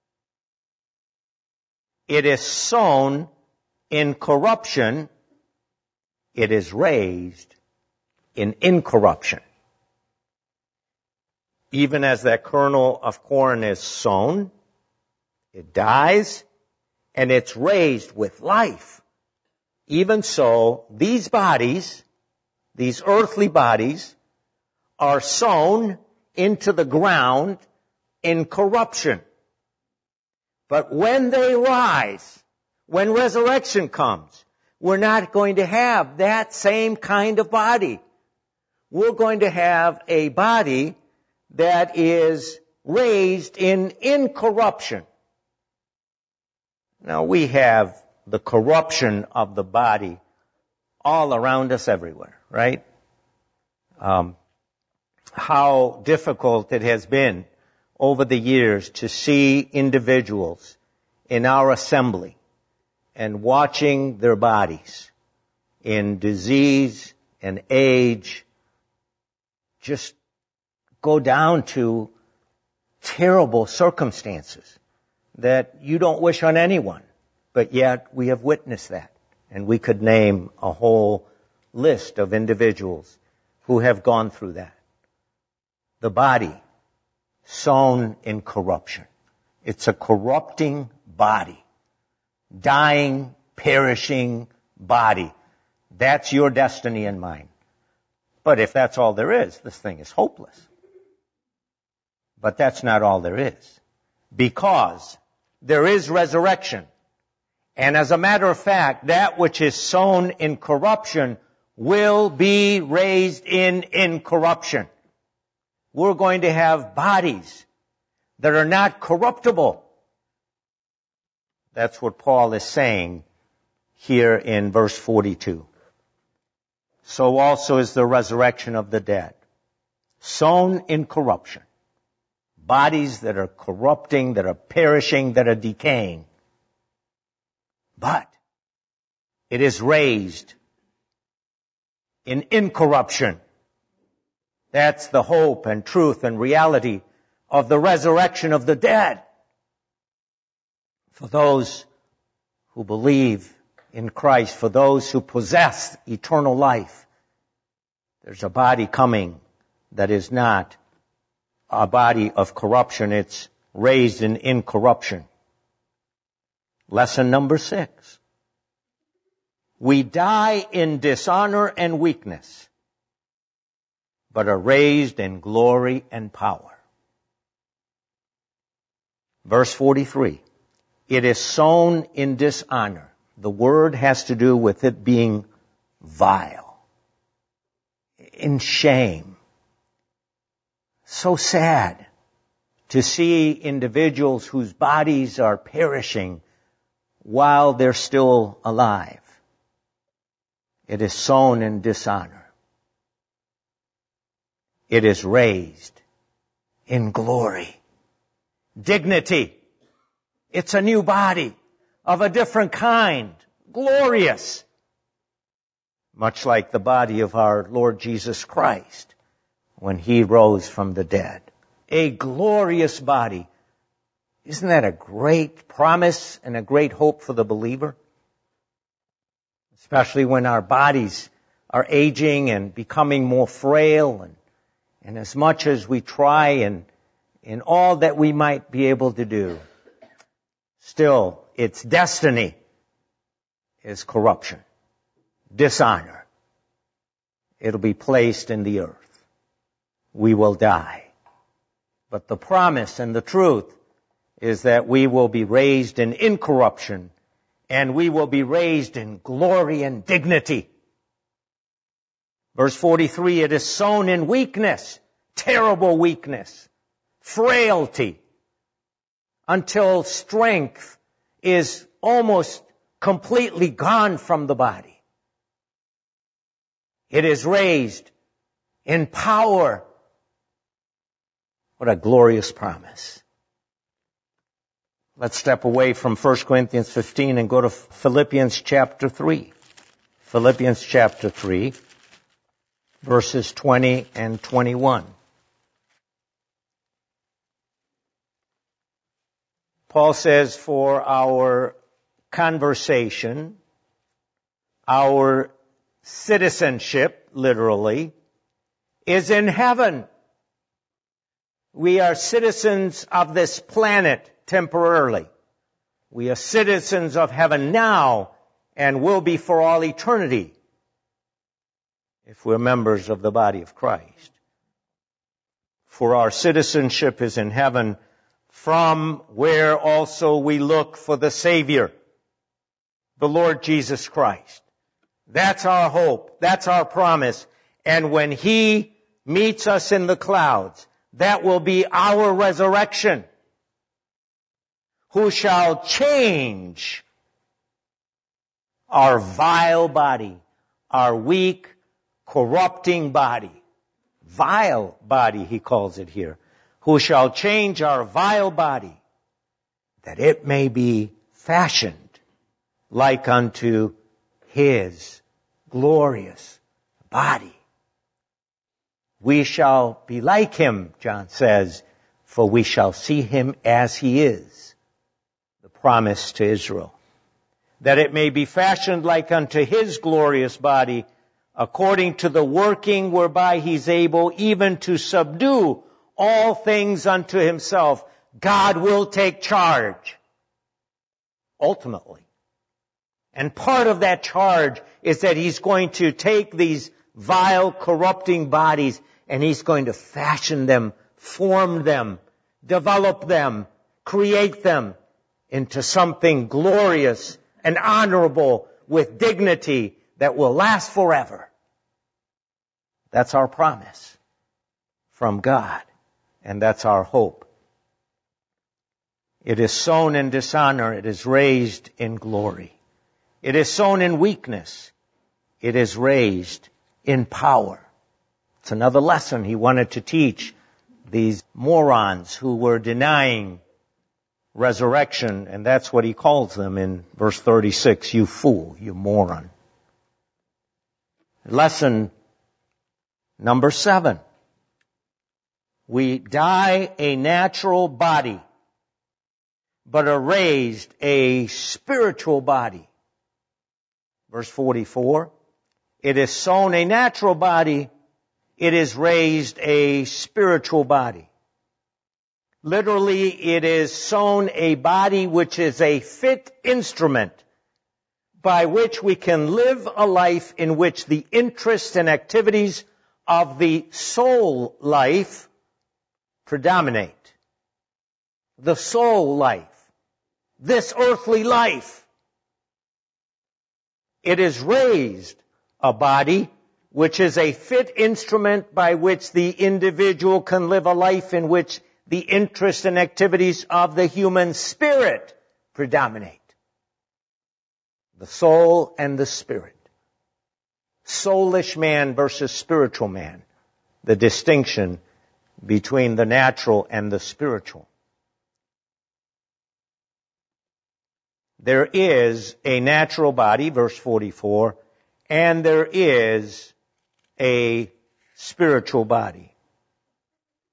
It is sown in corruption. It is raised in incorruption. Even as that kernel of corn is sown, it dies, and it's raised with life. Even so, these bodies, these earthly bodies, are sown into the ground in corruption. But when they rise, when resurrection comes, we're not going to have that same kind of body. We're going to have a body that is raised in incorruption. Now, we have the corruption of the body all around us everywhere, right? Um, how difficult it has been over the years to see individuals in our assembly and watching their bodies in disease and age just go down to terrible circumstances that you don't wish on anyone, but yet we have witnessed that. And we could name a whole list of individuals who have gone through that. The body sown in corruption. It's a corrupting body. Dying, perishing body. That's your destiny and mine. But if that's all there is, this thing is hopeless. But that's not all there is. Because there is resurrection. And as a matter of fact, that which is sown in corruption will be raised in incorruption. We're going to have bodies that are not corruptible. That's what Paul is saying here in verse forty-two. So also is the resurrection of the dead. Sown in corruption. Bodies that are corrupting, that are perishing, that are decaying. But it is raised in incorruption. That's the hope and truth and reality of the resurrection of the dead. For those who believe in Christ, for those who possess eternal life, there's a body coming that is not a body of corruption. It's raised in incorruption. Lesson number six. We die in dishonor and weakness, but are raised in glory and power. Verse forty-three. It is sown in dishonor. The word has to do with it being vile, in shame. So sad to see individuals whose bodies are perishing while they're still alive. It is sown in dishonor. It is raised in glory, dignity. It's a new body of a different kind, glorious, much like the body of our Lord Jesus Christ when he rose from the dead. a glorious body. Isn't that a great promise and a great hope for the believer? Especially when our bodies are aging and becoming more frail, and, and as much as we try and in all that we might be able to do, still its destiny is corruption, dishonor. It'll be placed in the earth. We will die. But the promise and the truth is that we will be raised in incorruption, and we will be raised in glory and dignity. Verse forty-three, it is sown in weakness, terrible weakness, frailty, until strength is almost completely gone from the body. It is raised in power. What a glorious promise. Let's step away from First Corinthians fifteen and go to Philippians chapter three. Philippians chapter three, verses twenty and twenty-one. Paul says, for our conversation, our citizenship, literally, is in heaven. We are citizens of this planet temporarily. We are citizens of heaven now and will be for all eternity if we're members of the body of Christ. For our citizenship is in heaven, from where also we look for the Savior, the Lord Jesus Christ. That's our hope. That's our promise. And when He meets us in the clouds, that will be our resurrection. Who shall change our vile body, our weak, corrupting body. Vile body, he calls it here. Who shall change our vile body, that it may be fashioned like unto His glorious body. We shall be like Him, John says, for we shall see Him as He is. The promise to Israel. That it may be fashioned like unto His glorious body, according to the working whereby He's able even to subdue all things unto Himself. God will take charge, ultimately. And part of that charge is that He's going to take these vile, corrupting bodies and He's going to fashion them, form them, develop them, create them into something glorious and honorable with dignity that will last forever. That's our promise from God, and that's our hope. It is sown in dishonor, it is raised in glory. It is sown in weakness, it is raised in power. It's another lesson he wanted to teach these morons who were denying resurrection, and that's what he calls them in verse thirty-six, you fool, you moron. Lesson number seven. We die a natural body, but are raised a spiritual body. Verse forty-four, it is sown a natural body, it is raised a spiritual body. Literally, it is sown a body which is a fit instrument by which we can live a life in which the interests and activities of the soul life predominate. The soul life. This earthly life. It is raised a body which is a fit instrument by which the individual can live a life in which the interests and activities of the human spirit predominate. The soul and the spirit. Soulish man versus spiritual man. The distinction between the natural and the spiritual. There is a natural body, verse forty-four, and there is a spiritual body.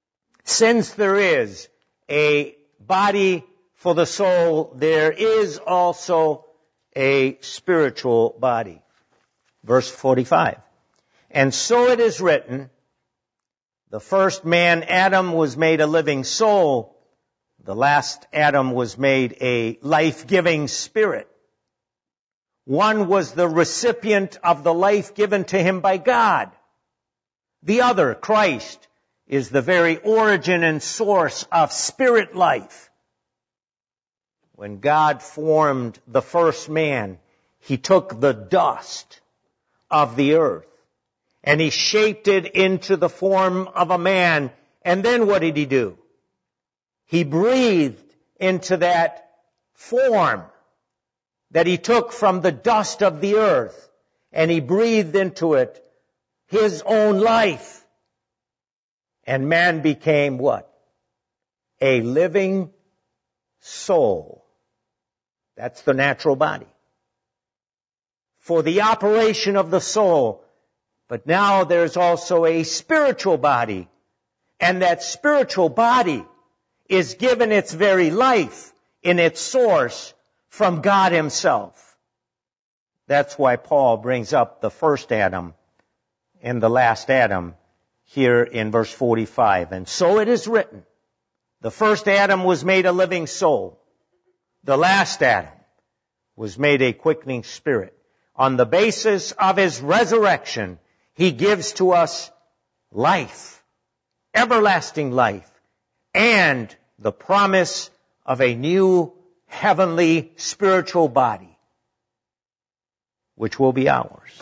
Since there is a body for the soul, there is also a spiritual body. Verse forty-five. And so it is written, the first man, Adam, was made a living soul. The last Adam was made a life-giving spirit. One was the recipient of the life given to him by God. The other, Christ, is the very origin and source of spirit life. When God formed the first man, he took the dust of the earth and he shaped it into the form of a man. And then what did he do? He breathed into that form that he took from the dust of the earth, and he breathed into it his own life. And man became what? A living soul. That's the natural body. For the operation of the soul. But now there's also a spiritual body. And that spiritual body is given its very life in its source from God himself. That's why Paul brings up the first Adam and the last Adam here in verse forty-five. And so it is written, the first Adam was made a living soul. The last Adam was made a quickening spirit. On the basis of his resurrection, he gives to us life, everlasting life, and the promise of a new heavenly spiritual body, which will be ours.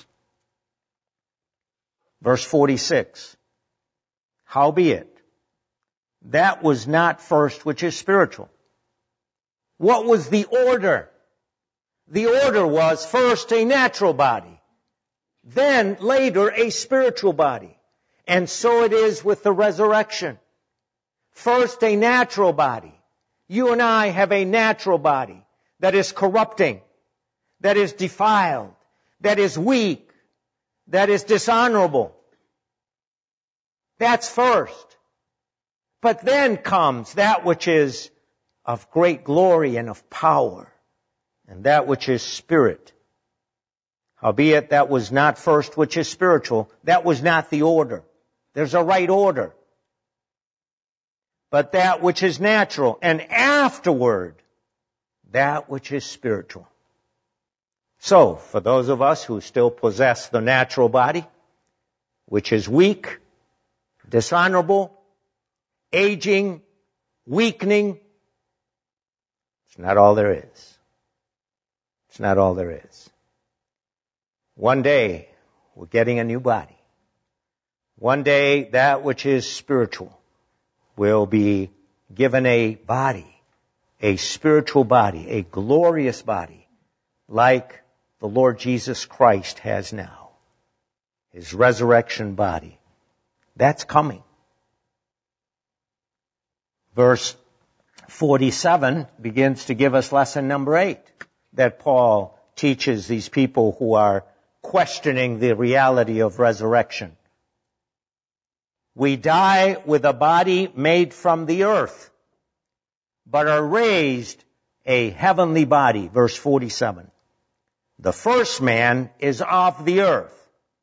Verse forty-six, howbeit, that was not first which is spiritual. What was the order? The order was first a natural body, then later a spiritual body. And so it is with the resurrection. First a natural body. You and I have a natural body that is corrupting, that is defiled, that is weak, that is dishonorable. That's first. But then comes that which is of great glory and of power, and that which is spirit. Howbeit that was not first which is spiritual. That was not the order. There's a right order. But that which is natural, and afterward, that which is spiritual. So, for those of us who still possess the natural body, which is weak, dishonorable, aging, weakening, it's not all there is. It's not all there is. One day, we're getting a new body. One day, that which is spiritual will be given a body, a spiritual body, a glorious body, like the Lord Jesus Christ has now. His resurrection body. That's coming. Verse forty-seven begins to give us lesson number eight, that Paul teaches these people who are questioning the reality of resurrection. We die with a body made from the earth, but are raised a heavenly body. Verse forty-seven. The first man is of the earth.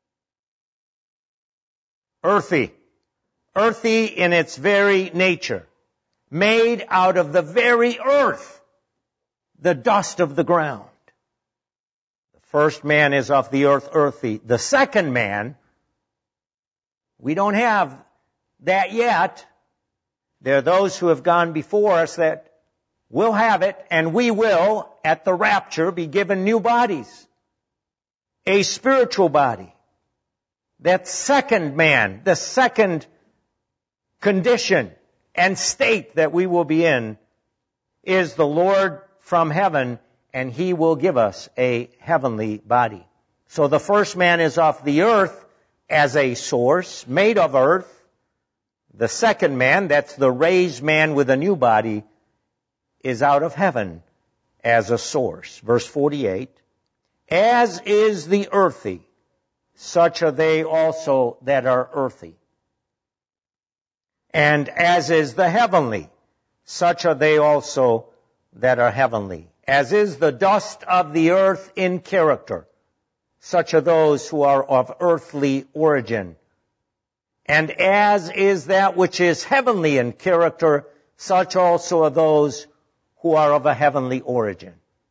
Earthy. Earthy in its very nature. Made out of the very earth. The dust of the ground. The first man is of the earth, earthy. The second man, we don't have that yet. There are those who have gone before us that will have it, and we will, at the rapture, be given new bodies. A spiritual body. That second man, the second condition and state that we will be in, is the Lord from heaven, and He will give us a heavenly body. So the first man is of the earth as a source, made of earth. The second man, that's the raised man with a new body, is out of heaven as a source. Verse forty-eight, as is the earthy, such are they also that are earthy. And as is the heavenly, such are they also that are heavenly. As is the dust of the earth in character, such are those who are of earthly origin. And as is that which is heavenly in character, such also are those who are of a heavenly origin.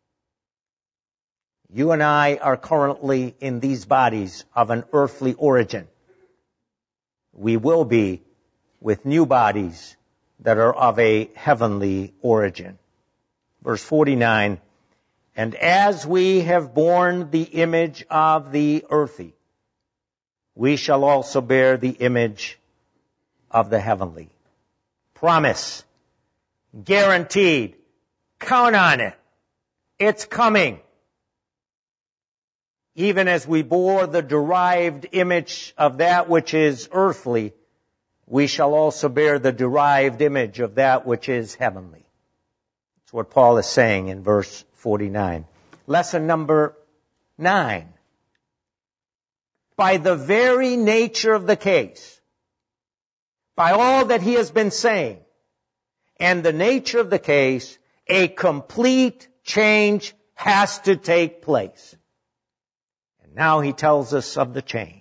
You and I are currently in these bodies of an earthly origin. We will be with new bodies that are of a heavenly origin. Verse forty-nine, and as we have borne the image of the earthy, we shall also bear the image of the heavenly. Promise. Guaranteed. Count on it. It's coming. Even as we bore the derived image of that which is earthly, we shall also bear the derived image of that which is heavenly. That's what Paul is saying in verse forty-nine. Lesson number nine. By the very nature of the case, by all that he has been saying, and the nature of the case, a complete change has to take place. And now he tells us of the change.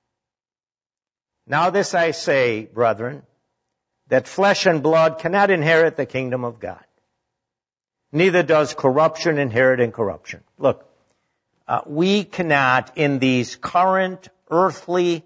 Now this I say, brethren, that flesh and blood cannot inherit the kingdom of God. Neither does corruption inherit incorruption. Look, uh, we cannot, in these current earthly,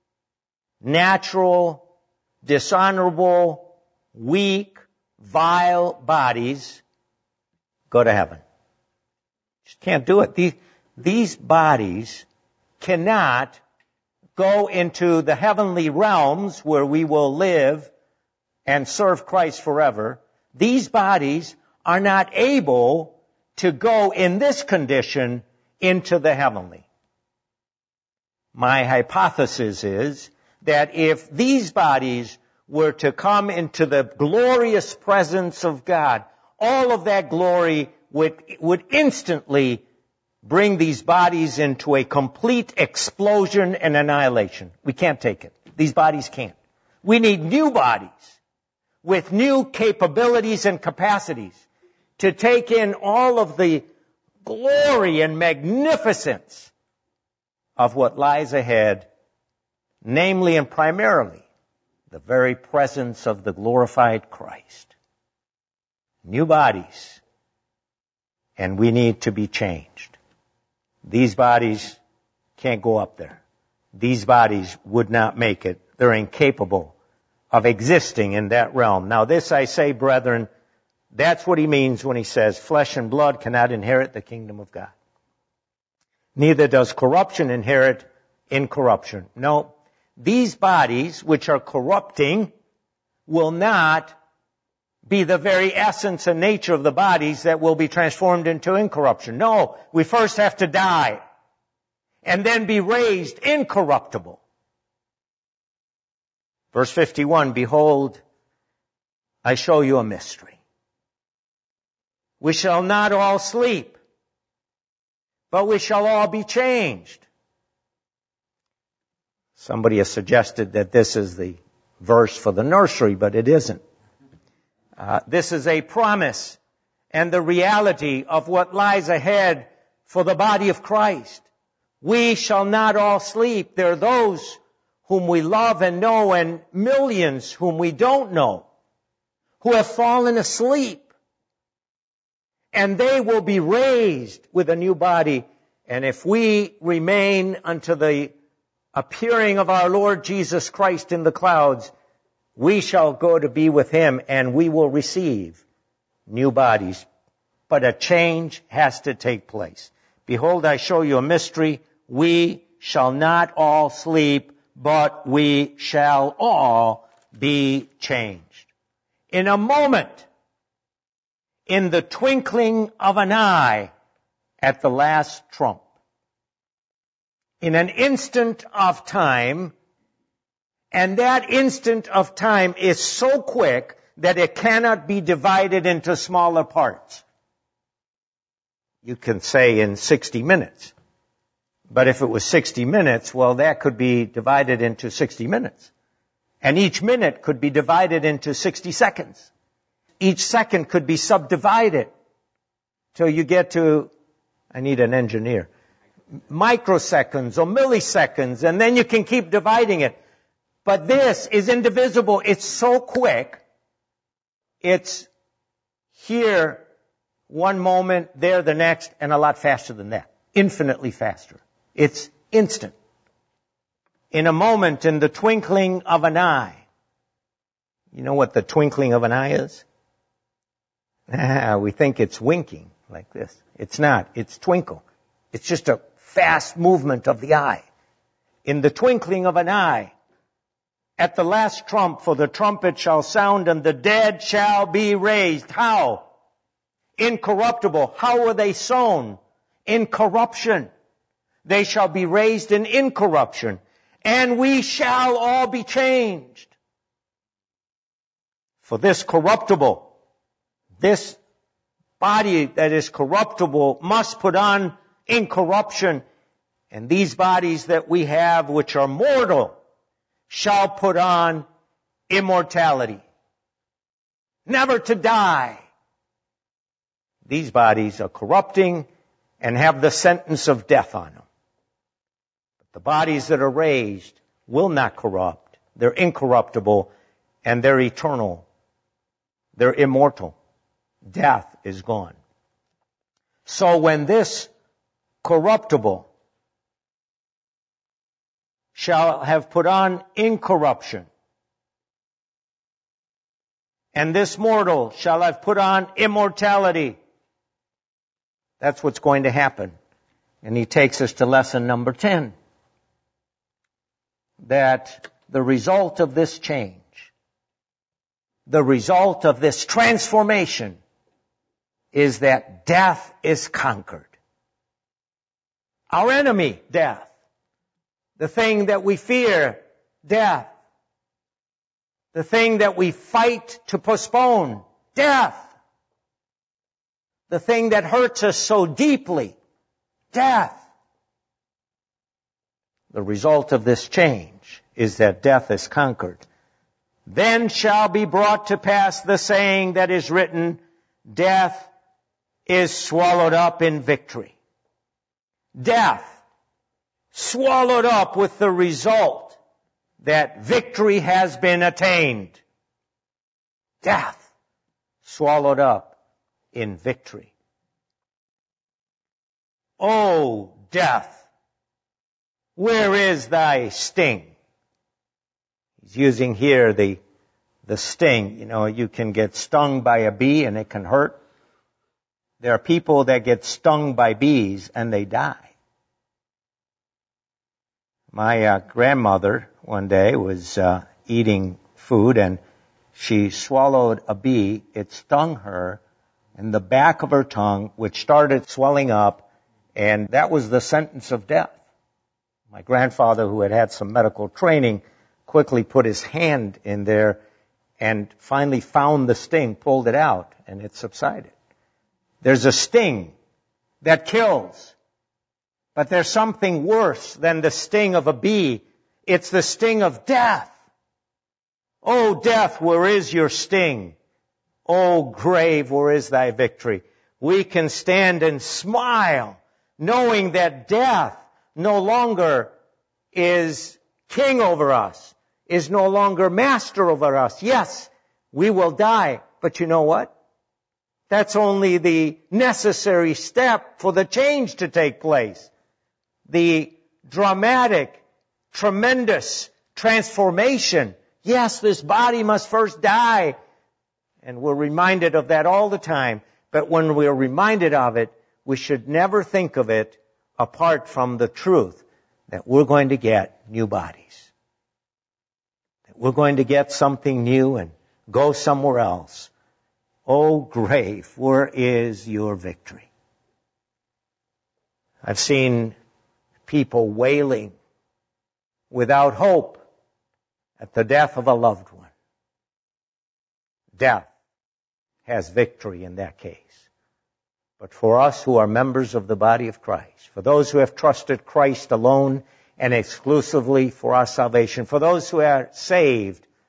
natural, dishonorable, weak, vile bodies, go to heaven. Just can't do it. These, these bodies cannot go into the heavenly realms where we will live and serve Christ forever. These bodies are not able to go in this condition into the heavenly. My hypothesis is that if these bodies were to come into the glorious presence of God, all of that glory would, would instantly bring these bodies into a complete explosion and annihilation. We can't take it. These bodies can't. We need new bodies with new capabilities and capacities to take in all of the glory and magnificence of what lies ahead, namely and primarily the very presence of the glorified Christ. New bodies, and we need to be changed. These bodies can't go up there. These bodies would not make it. They're incapable of existing in that realm. Now this I say, brethren, that's what he means when he says flesh and blood cannot inherit the kingdom of God. Neither does corruption inherit incorruption. No, these bodies which are corrupting will not be the very essence and nature of the bodies that will be transformed into incorruption. No, we first have to die and then be raised incorruptible. Verse fifty-one, behold, I show you a mystery. We shall not all sleep, but we shall all be changed. Somebody has suggested that this is the verse for the nursery, but it isn't. Uh, this is a promise and the reality of what lies ahead for the body of Christ. We shall not all sleep. There are those whom we love and know and millions whom we don't know who have fallen asleep. And they will be raised with a new body. And if we remain unto the appearing of our Lord Jesus Christ in the clouds, we shall go to be with him and we will receive new bodies. But a change has to take place. Behold, I show you a mystery. We shall not all sleep, but we shall all be changed. In a moment, in the twinkling of an eye, at the last trump. In an instant of time, and that instant of time is so quick that it cannot be divided into smaller parts. You can say in sixty minutes. But if it was sixty minutes, well, that could be divided into sixty minutes. And each minute could be divided into sixty seconds. Each second could be subdivided till you get to, I need an engineer, microseconds or milliseconds, and then you can keep dividing it. But this is indivisible. It's so quick. It's here one moment, there the next, and a lot faster than that. Infinitely faster. It's instant. In a moment, in the twinkling of an eye. You know what the twinkling of an eye is? Ah, we think it's winking like this. It's not. It's twinkle. It's just a fast movement of the eye. In the twinkling of an eye, at the last trump, for the trumpet shall sound and the dead shall be raised. How? Incorruptible. How were they sown? In corruption. They shall be raised in incorruption. And we shall all be changed. For this corruptible, this body that is corruptible must put on incorruption. And these bodies that we have, which are mortal, shall put on immortality. Never to die. These bodies are corrupting and have the sentence of death on them. But the bodies that are raised will not corrupt. They're incorruptible and they're eternal. They're immortal. Death is gone. So when this corruptible shall have put on incorruption, and this mortal shall have put on immortality, that's what's going to happen. And he takes us to lesson number ten. That the result of this change, the result of this transformation, is that death is conquered. Our enemy, death. The thing that we fear, death. The thing that we fight to postpone, death. The thing that hurts us so deeply, death. The result of this change is that death is conquered. Then shall be brought to pass the saying that is written, death is swallowed up in victory. Death swallowed up with the result that victory has been attained. Death swallowed up in victory. O death, where is thy sting? He's using here the, the sting. You know, you can get stung by a bee and it can hurt. There are people that get stung by bees and they die. My uh, grandmother one day was uh, eating food and she swallowed a bee. It stung her in the back of her tongue, which started swelling up, and that was the sentence of death. My grandfather, who had had some medical training, quickly put his hand in there and finally found the sting, pulled it out, and it subsided. There's a sting that kills, but there's something worse than the sting of a bee. It's the sting of death. O death, where is your sting? O grave, where is thy victory? We can stand and smile, knowing that death no longer is king over us, is no longer master over us. Yes, we will die, but you know what? That's only the necessary step for the change to take place. The dramatic, tremendous transformation. Yes, this body must first die. And we're reminded of that all the time. But when we're reminded of it, we should never think of it apart from the truth that we're going to get new bodies. That we're going to get something new and go somewhere else. O grave, where is your victory? I've seen people wailing without hope at the death of a loved one. Death has victory in that case. But for us who are members of the body of Christ, for those who have trusted Christ alone and exclusively for our salvation, for those who are saved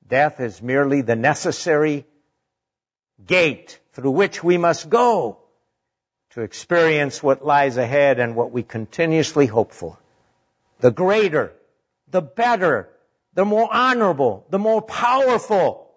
Death is merely the necessary gate through which we must go to experience what lies ahead and what we continuously hope for. The greater, the better, the more honorable, the more powerful.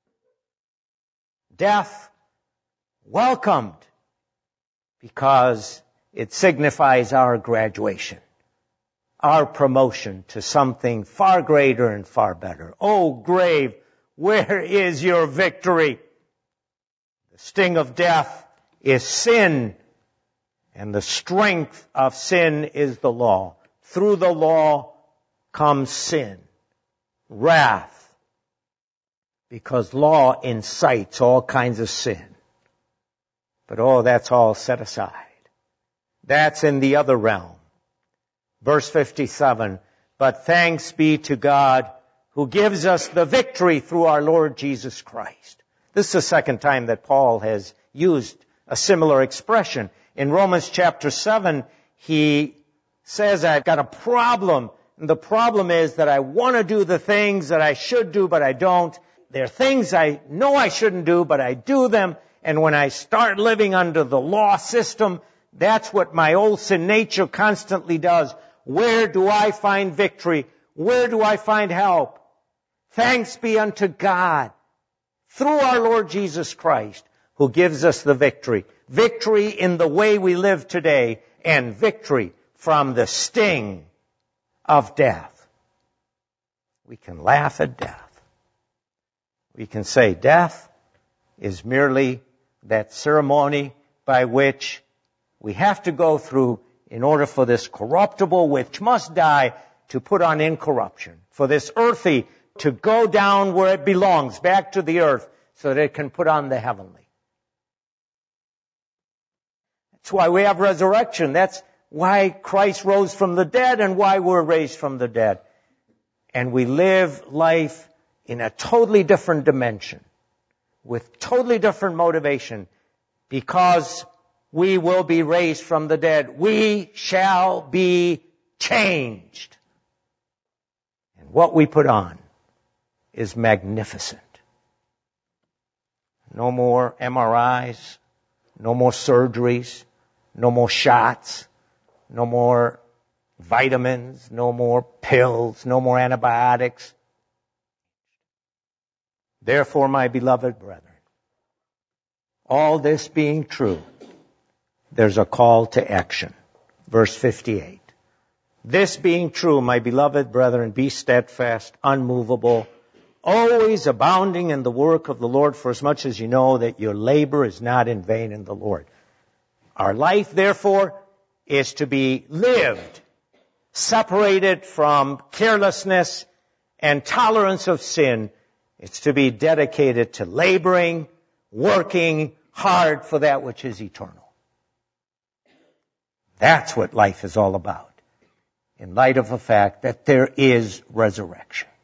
Death welcomed because it signifies our graduation, our promotion to something far greater and far better. Oh, grave, where is your victory? The sting of death is sin, and the strength of sin is the law. Through the law comes sin, wrath, because law incites all kinds of sin. But oh, that's all set aside. That's in the other realm. Verse fifty-seven, but thanks be to God who gives us the victory through our Lord Jesus Christ. This is the second time that Paul has used a similar expression. In Romans chapter seven, he says, I've got a problem. And the problem is that I want to do the things that I should do, but I don't. There are things I know I shouldn't do, but I do them. And when I start living under the law system, that's what my old sin nature constantly does. Where do I find victory? Where do I find help? Thanks be unto God through our Lord Jesus Christ, who gives us the victory. Victory in the way we live today, and victory from the sting of death. We can laugh at death. We can say death is merely that ceremony by which we have to go through in order for this corruptible which must die to put on incorruption, for this earthy to go down where it belongs, back to the earth, so that it can put on the heavenly. That's why we have resurrection. That's why Christ rose from the dead and why we're raised from the dead. And we live life in a totally different dimension, with totally different motivation, because we will be raised from the dead. We shall be changed. And what we put on is magnificent. No more M R Is, no more surgeries, no more shots, no more vitamins, no more pills, no more antibiotics. Therefore, my beloved brethren, all this being true, there's a call to action. Verse fifty-eight. This being true, my beloved brethren, be steadfast, unmovable, always abounding in the work of the Lord, for as much as you know that your labor is not in vain in the Lord. Our life, therefore, is to be lived, separated from carelessness and tolerance of sin. It's to be dedicated to laboring, working hard for that which is eternal. That's what life is all about, in light of the fact that there is resurrection.